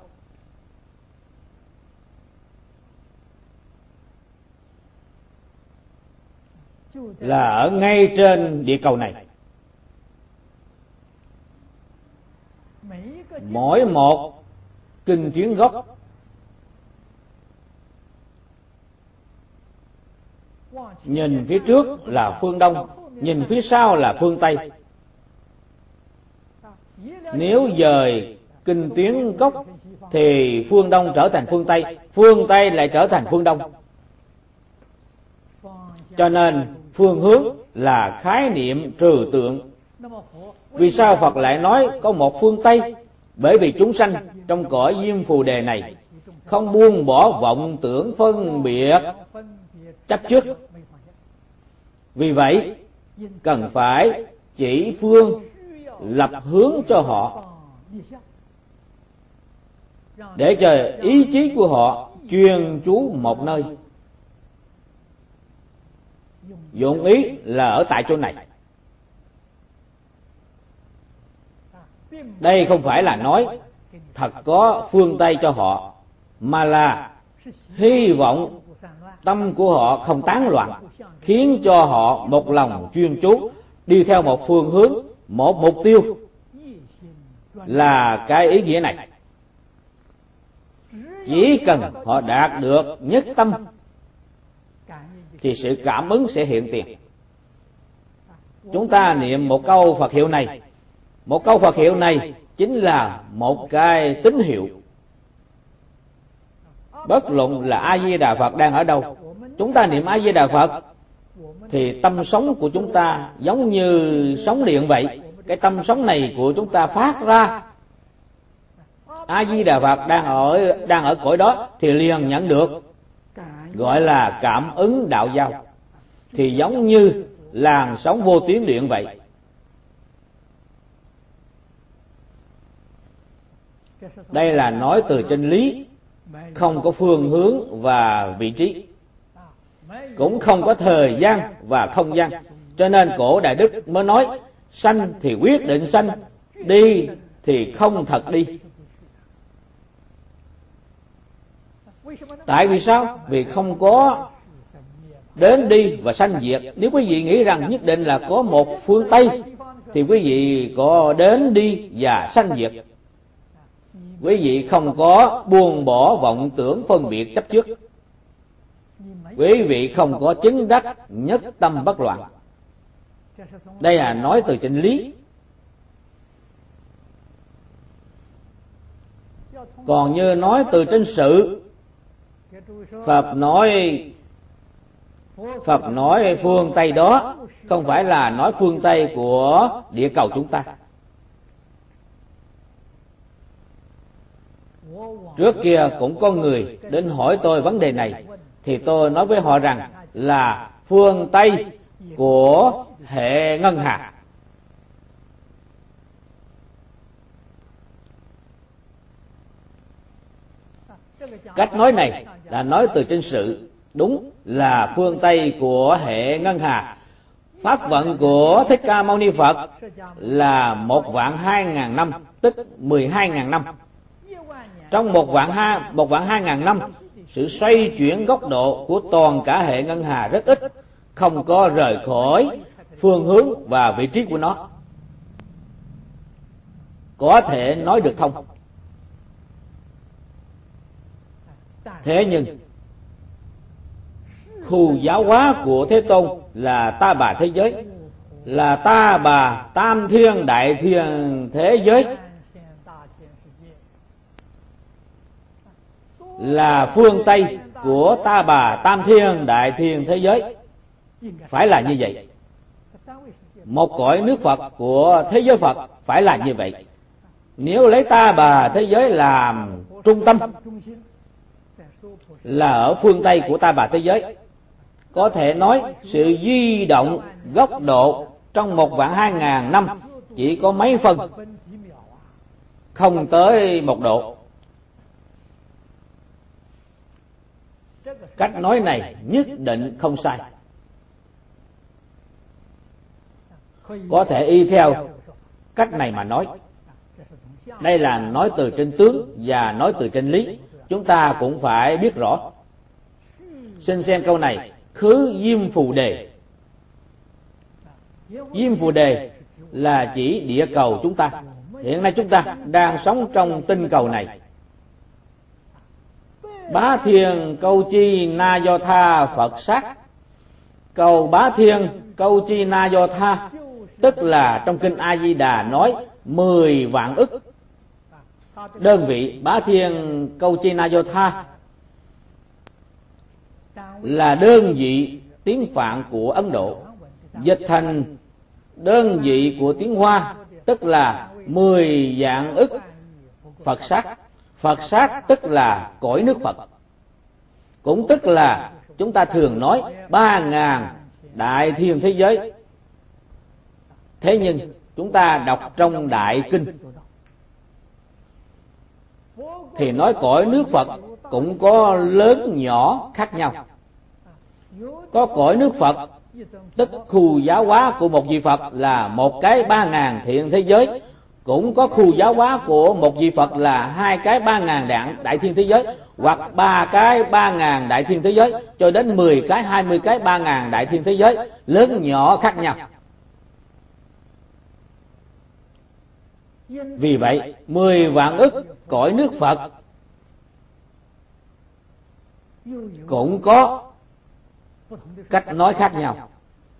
Là ở ngay trên địa cầu này. Mỗi một kinh tuyến gốc nhìn phía trước là phương Đông, nhìn phía sau là phương Tây. Nếu dời kinh tuyến gốc thì phương Đông trở thành phương Tây, phương Tây lại trở thành phương Đông. Cho nên phương hướng là khái niệm trừu tượng. Vì sao Phật lại nói có một phương Tây? Bởi vì chúng sanh trong cõi Diêm Phù Đề này không buông bỏ vọng tưởng phân biệt chấp trước. Vì vậy cần phải chỉ phương lập hướng cho họ, để cho ý chí của họ chuyên chú một nơi. Dụng ý là ở tại chỗ này. Đây không phải là nói thật có phương Tây cho họ, mà là hy vọng tâm của họ không tán loạn, khiến cho họ một lòng chuyên chú, đi theo một phương hướng, một mục tiêu, là cái ý nghĩa này. Chỉ cần họ đạt được nhất tâm thì sự cảm ứng sẽ hiện tiền. Chúng ta niệm một câu Phật hiệu này, một câu Phật hiệu này chính là một cái tín hiệu. Bất luận là A Di Đà Phật đang ở đâu, chúng ta niệm A Di Đà Phật thì tâm sống của chúng ta giống như sóng điện vậy. Cái tâm sống này của chúng ta phát ra, A Di Đà Phật đang ở cõi đó thì liền nhận được, gọi là cảm ứng đạo giao. Thì giống như làn sóng vô tuyến điện vậy. Đây là nói từ chân lý, không có phương hướng và vị trí, cũng không có thời gian và không gian. Cho nên cổ Đại Đức mới nói, sanh thì quyết định sanh, đi thì không thật đi. Tại vì sao? Vì không có đến đi và sanh diệt. Nếu quý vị nghĩ rằng nhất định là có một phương Tây thì quý vị có đến đi và sanh diệt. Quý vị không có buông bỏ vọng tưởng phân biệt chấp trước. Quý vị không có chứng đắc nhất tâm bất loạn. Đây là nói từ chân lý. Còn như nói từ trên sự, Phật nói phương Tây đó không phải là nói phương Tây của địa cầu chúng ta. Trước kia cũng có người đến hỏi tôi vấn đề này, thì tôi nói với họ rằng là phương Tây của hệ ngân hà. Cách nói này là nói từ trên sự, đúng là phương Tây của hệ ngân hà. Pháp vận của Thích Ca Mâu Ni Phật là 1.200.000 năm, tức 12.000 năm. Trong 1.200.000 năm, sự xoay chuyển góc độ của toàn cả hệ ngân hà rất ít, không có rời khỏi phương hướng và vị trí của nó. Có thể nói được thông. Thế nhưng khu giáo hóa của Thế Tôn là Ta Bà thế giới, là Ta Bà tam thiên đại thiên thế giới, là phương Tây của Ta Bà tam thiên đại thiên thế giới. Phải là như vậy. Một cõi nước Phật của thế giới Phật phải là như vậy. Nếu lấy Ta Bà thế giới làm trung tâm, là ở phương Tây của Ta Bà thế giới, có thể nói sự di động góc độ trong 1.200.000 năm chỉ có mấy phân, không tới 1 độ. Cách nói này nhất định không sai. Có thể y theo cách này mà nói. Đây là nói từ trên tướng và nói từ trên lý. Chúng ta cũng phải biết rõ. Xin xem câu này. Khứ Diêm Phù Đề. Diêm Phù Đề là chỉ địa cầu chúng ta. Hiện nay chúng ta đang sống trong tinh cầu này. Bá Thiên Câu Chi Na Do Tha Phật Sát. Cầu Bá Thiên Câu Chi Na Do Tha, tức là trong kinh A Di Đà nói 10 vạn ức. Đơn vị Bá Thiên Câu Chi Na Do Tha là đơn vị tiếng Phạn của Ấn Độ, dịch thành đơn vị của tiếng Hoa, tức là 10 vạn ức Phật sát. Phật sát tức là cõi nước Phật, cũng tức là chúng ta thường nói 3.000 đại thiên thế giới. Thế nhưng chúng ta đọc trong Đại Kinh thì nói cõi nước Phật cũng có lớn nhỏ khác nhau. Có cõi nước Phật, tức khu giáo hóa của một vị Phật là một cái 3.000 thiện thế giới, cũng có khu giáo hóa của một vị Phật là 2 cái 3.000 đại thiên thế giới, hoặc 3 cái 3.000 đại thiên thế giới, cho đến 10 cái 20 cái 3.000 đại thiên thế giới, lớn nhỏ khác nhau. Vì vậy 10 vạn ức cõi nước Phật cũng có cách nói khác nhau.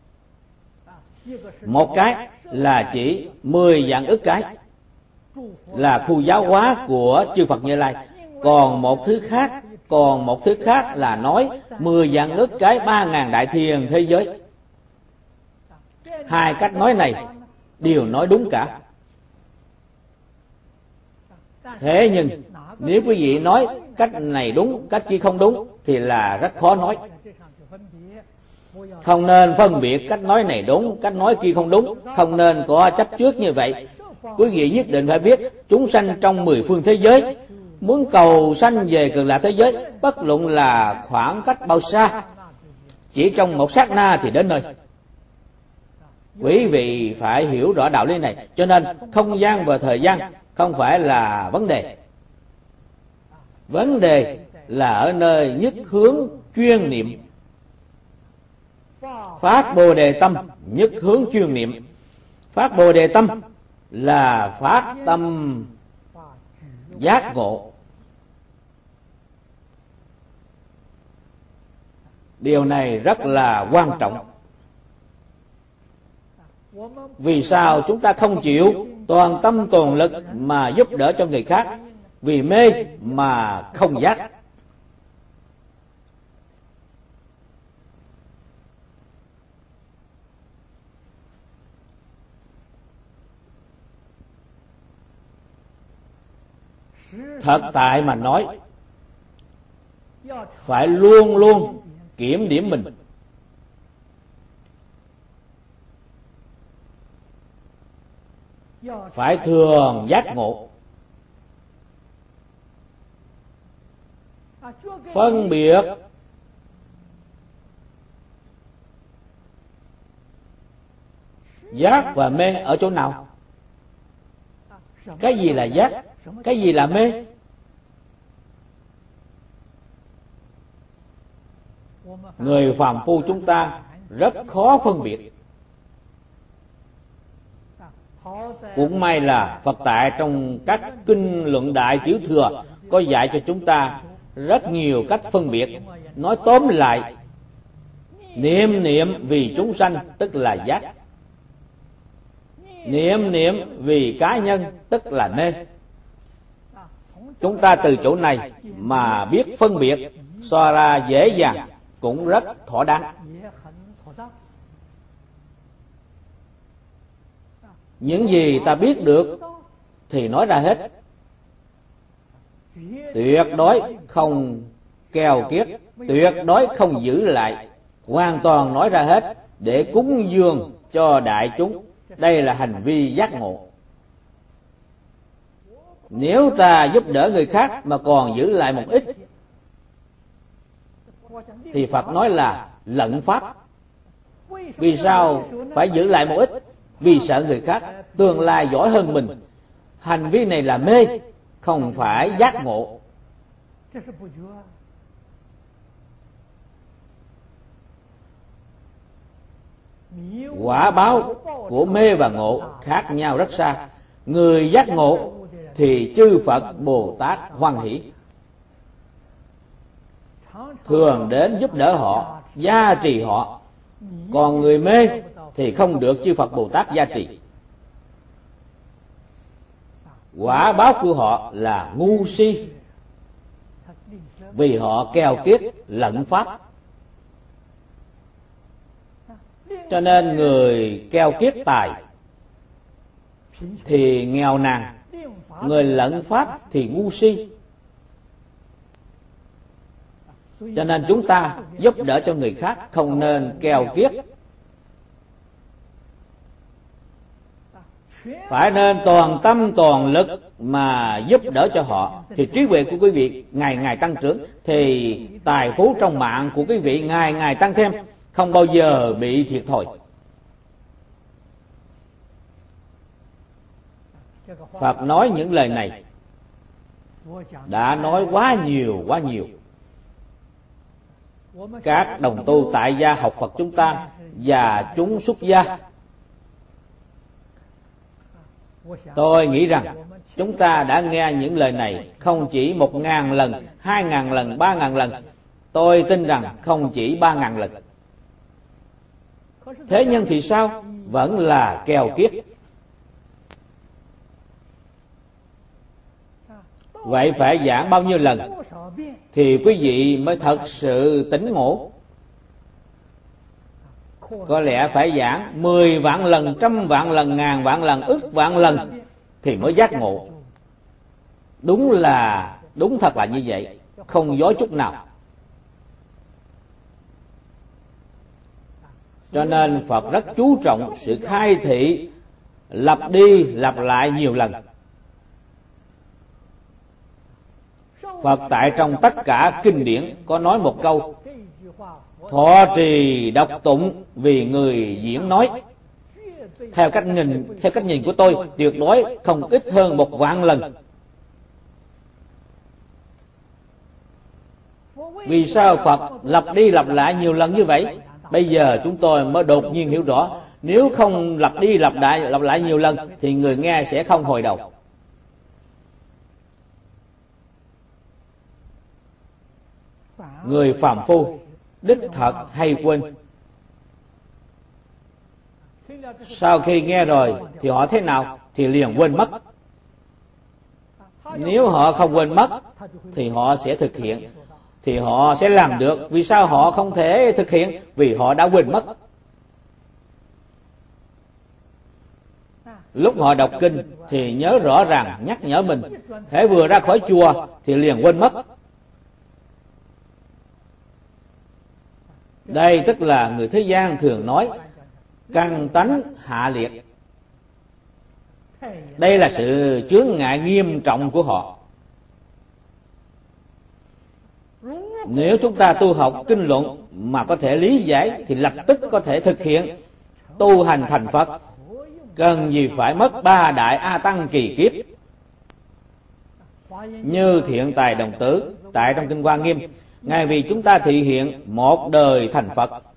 Một cái là chỉ 10 vạn ức cái là khu giáo hóa của chư Phật Như Lai, còn một thứ khác là nói 10 vạn ức cái 3.000 đại thiên thế giới. Hai cách nói này đều nói đúng cả. Thế nhưng nếu quý vị nói cách này đúng, cách kia không đúng thì là rất khó nói. Không nên phân biệt cách nói này đúng, cách nói kia không đúng, không nên có chấp trước như vậy. Quý vị nhất định phải biết chúng sanh trong 10 phương thế giới muốn cầu sanh về Cực Lạc thế giới, bất luận là khoảng cách bao xa, chỉ trong một sát na thì đến nơi. Quý vị phải hiểu rõ đạo lý này, cho nên không gian và thời gian không phải là vấn đề. Vấn đề là ở nơi nhất hướng chuyên niệm. Phát Bồ Đề tâm nhất hướng chuyên niệm. Phát Bồ Đề tâm là phát tâm giác ngộ. Điều này rất là quan trọng. Vì sao chúng ta không chịu toàn tâm toàn lực mà giúp đỡ cho người khác? Vì mê mà không giác. Thật tại mà nói, phải luôn luôn kiểm điểm mình. Phải thường giác ngộ, phân biệt giác và mê ở chỗ nào. Cái gì là giác, cái gì là mê? Người phàm phu chúng ta rất khó phân biệt. Cũng may là Phật tại trong các kinh luận Đại Tiểu Thừa có dạy cho chúng ta rất nhiều cách phân biệt. Nói tóm lại, niệm niệm vì chúng sanh tức là giác, niệm niệm vì cá nhân tức là mê. Chúng ta từ chỗ này mà biết phân biệt, so ra dễ dàng, cũng rất thỏa đáng. Những gì ta biết được thì nói ra hết, tuyệt đối không keo kiết, tuyệt đối không giữ lại, hoàn toàn nói ra hết để cúng dường cho đại chúng. Đây là hành vi giác ngộ. Nếu ta giúp đỡ người khác mà còn giữ lại một ít thì Phật nói là lận pháp. Vì sao phải giữ lại một ít? Vì sợ người khác tương lai giỏi hơn mình. Hành vi này là mê, không phải giác ngộ. Quả báo của mê và ngộ khác nhau rất xa. Người giác ngộ thì chư Phật Bồ Tát hoan hỷ, thường đến giúp đỡ họ, gia trì họ. Còn người mê thì không được chư Phật Bồ Tát gia trì. Quả báo của họ là ngu si, vì họ keo kiết lận pháp. Cho nên người keo kiết tài thì nghèo nàn, người lận pháp thì ngu si. Cho nên chúng ta giúp đỡ cho người khác không nên keo kiết, phải nên toàn tâm toàn lực mà giúp đỡ cho họ, thì trí huệ của quý vị ngày ngày tăng trưởng, thì tài phú trong mạng của quý vị ngày ngày tăng thêm, không bao giờ bị thiệt thòi. Phật nói những lời này đã nói quá nhiều. Các đồng tu tại gia học Phật chúng ta và chúng xuất gia, tôi nghĩ rằng chúng ta đã nghe những lời này không chỉ 1.000 lần, 2.000 lần, 3.000 lần. Tôi tin rằng không chỉ 3.000 lần. Thế nhưng thì sao? Vẫn là keo kiết. Vậy phải giảng bao nhiêu lần thì quý vị mới thật sự tỉnh ngộ? Có lẽ phải giảng 10 vạn lần, 100 vạn lần, 1000 vạn lần, ức vạn lần thì mới giác ngộ. Đúng thật là như vậy, không dối chút nào. Cho nên Phật rất chú trọng sự khai thị, lặp đi lặp lại nhiều lần. Phật tại trong tất cả kinh điển có nói một câu: thọ trì đọc tụng vì người diễn nói. Theo cách nhìn của tôi, tuyệt đối không ít hơn 1.000 lần. Vì sao Phật lặp đi lặp lại nhiều lần như vậy? Bây giờ chúng tôi mới đột nhiên hiểu rõ. Nếu không lặp đi lặp lại nhiều lần thì người nghe sẽ không hồi đầu. Người phàm phu đích thật hay quên. Sau khi nghe rồi thì họ thế nào? Thì liền quên mất. Nếu họ không quên mất thì họ sẽ thực hiện, thì họ sẽ làm được. Vì sao họ không thể thực hiện? Vì họ đã quên mất. Lúc họ đọc kinh thì nhớ rõ ràng nhắc nhở mình, hễ vừa ra khỏi chùa thì liền quên mất. Đây tức là người thế gian thường nói căn tánh hạ liệt. Đây là sự chướng ngại nghiêm trọng của họ. Nếu chúng ta tu học kinh luận mà có thể lý giải thì lập tức có thể thực hiện, tu hành thành Phật. Cần gì phải mất 3 đại A Tăng kỳ kiếp. Như Thiện Tài Đồng Tử tại trong kinh Hoa Nghiêm, Ngài vì chúng ta thị hiện 1 đời thành Phật.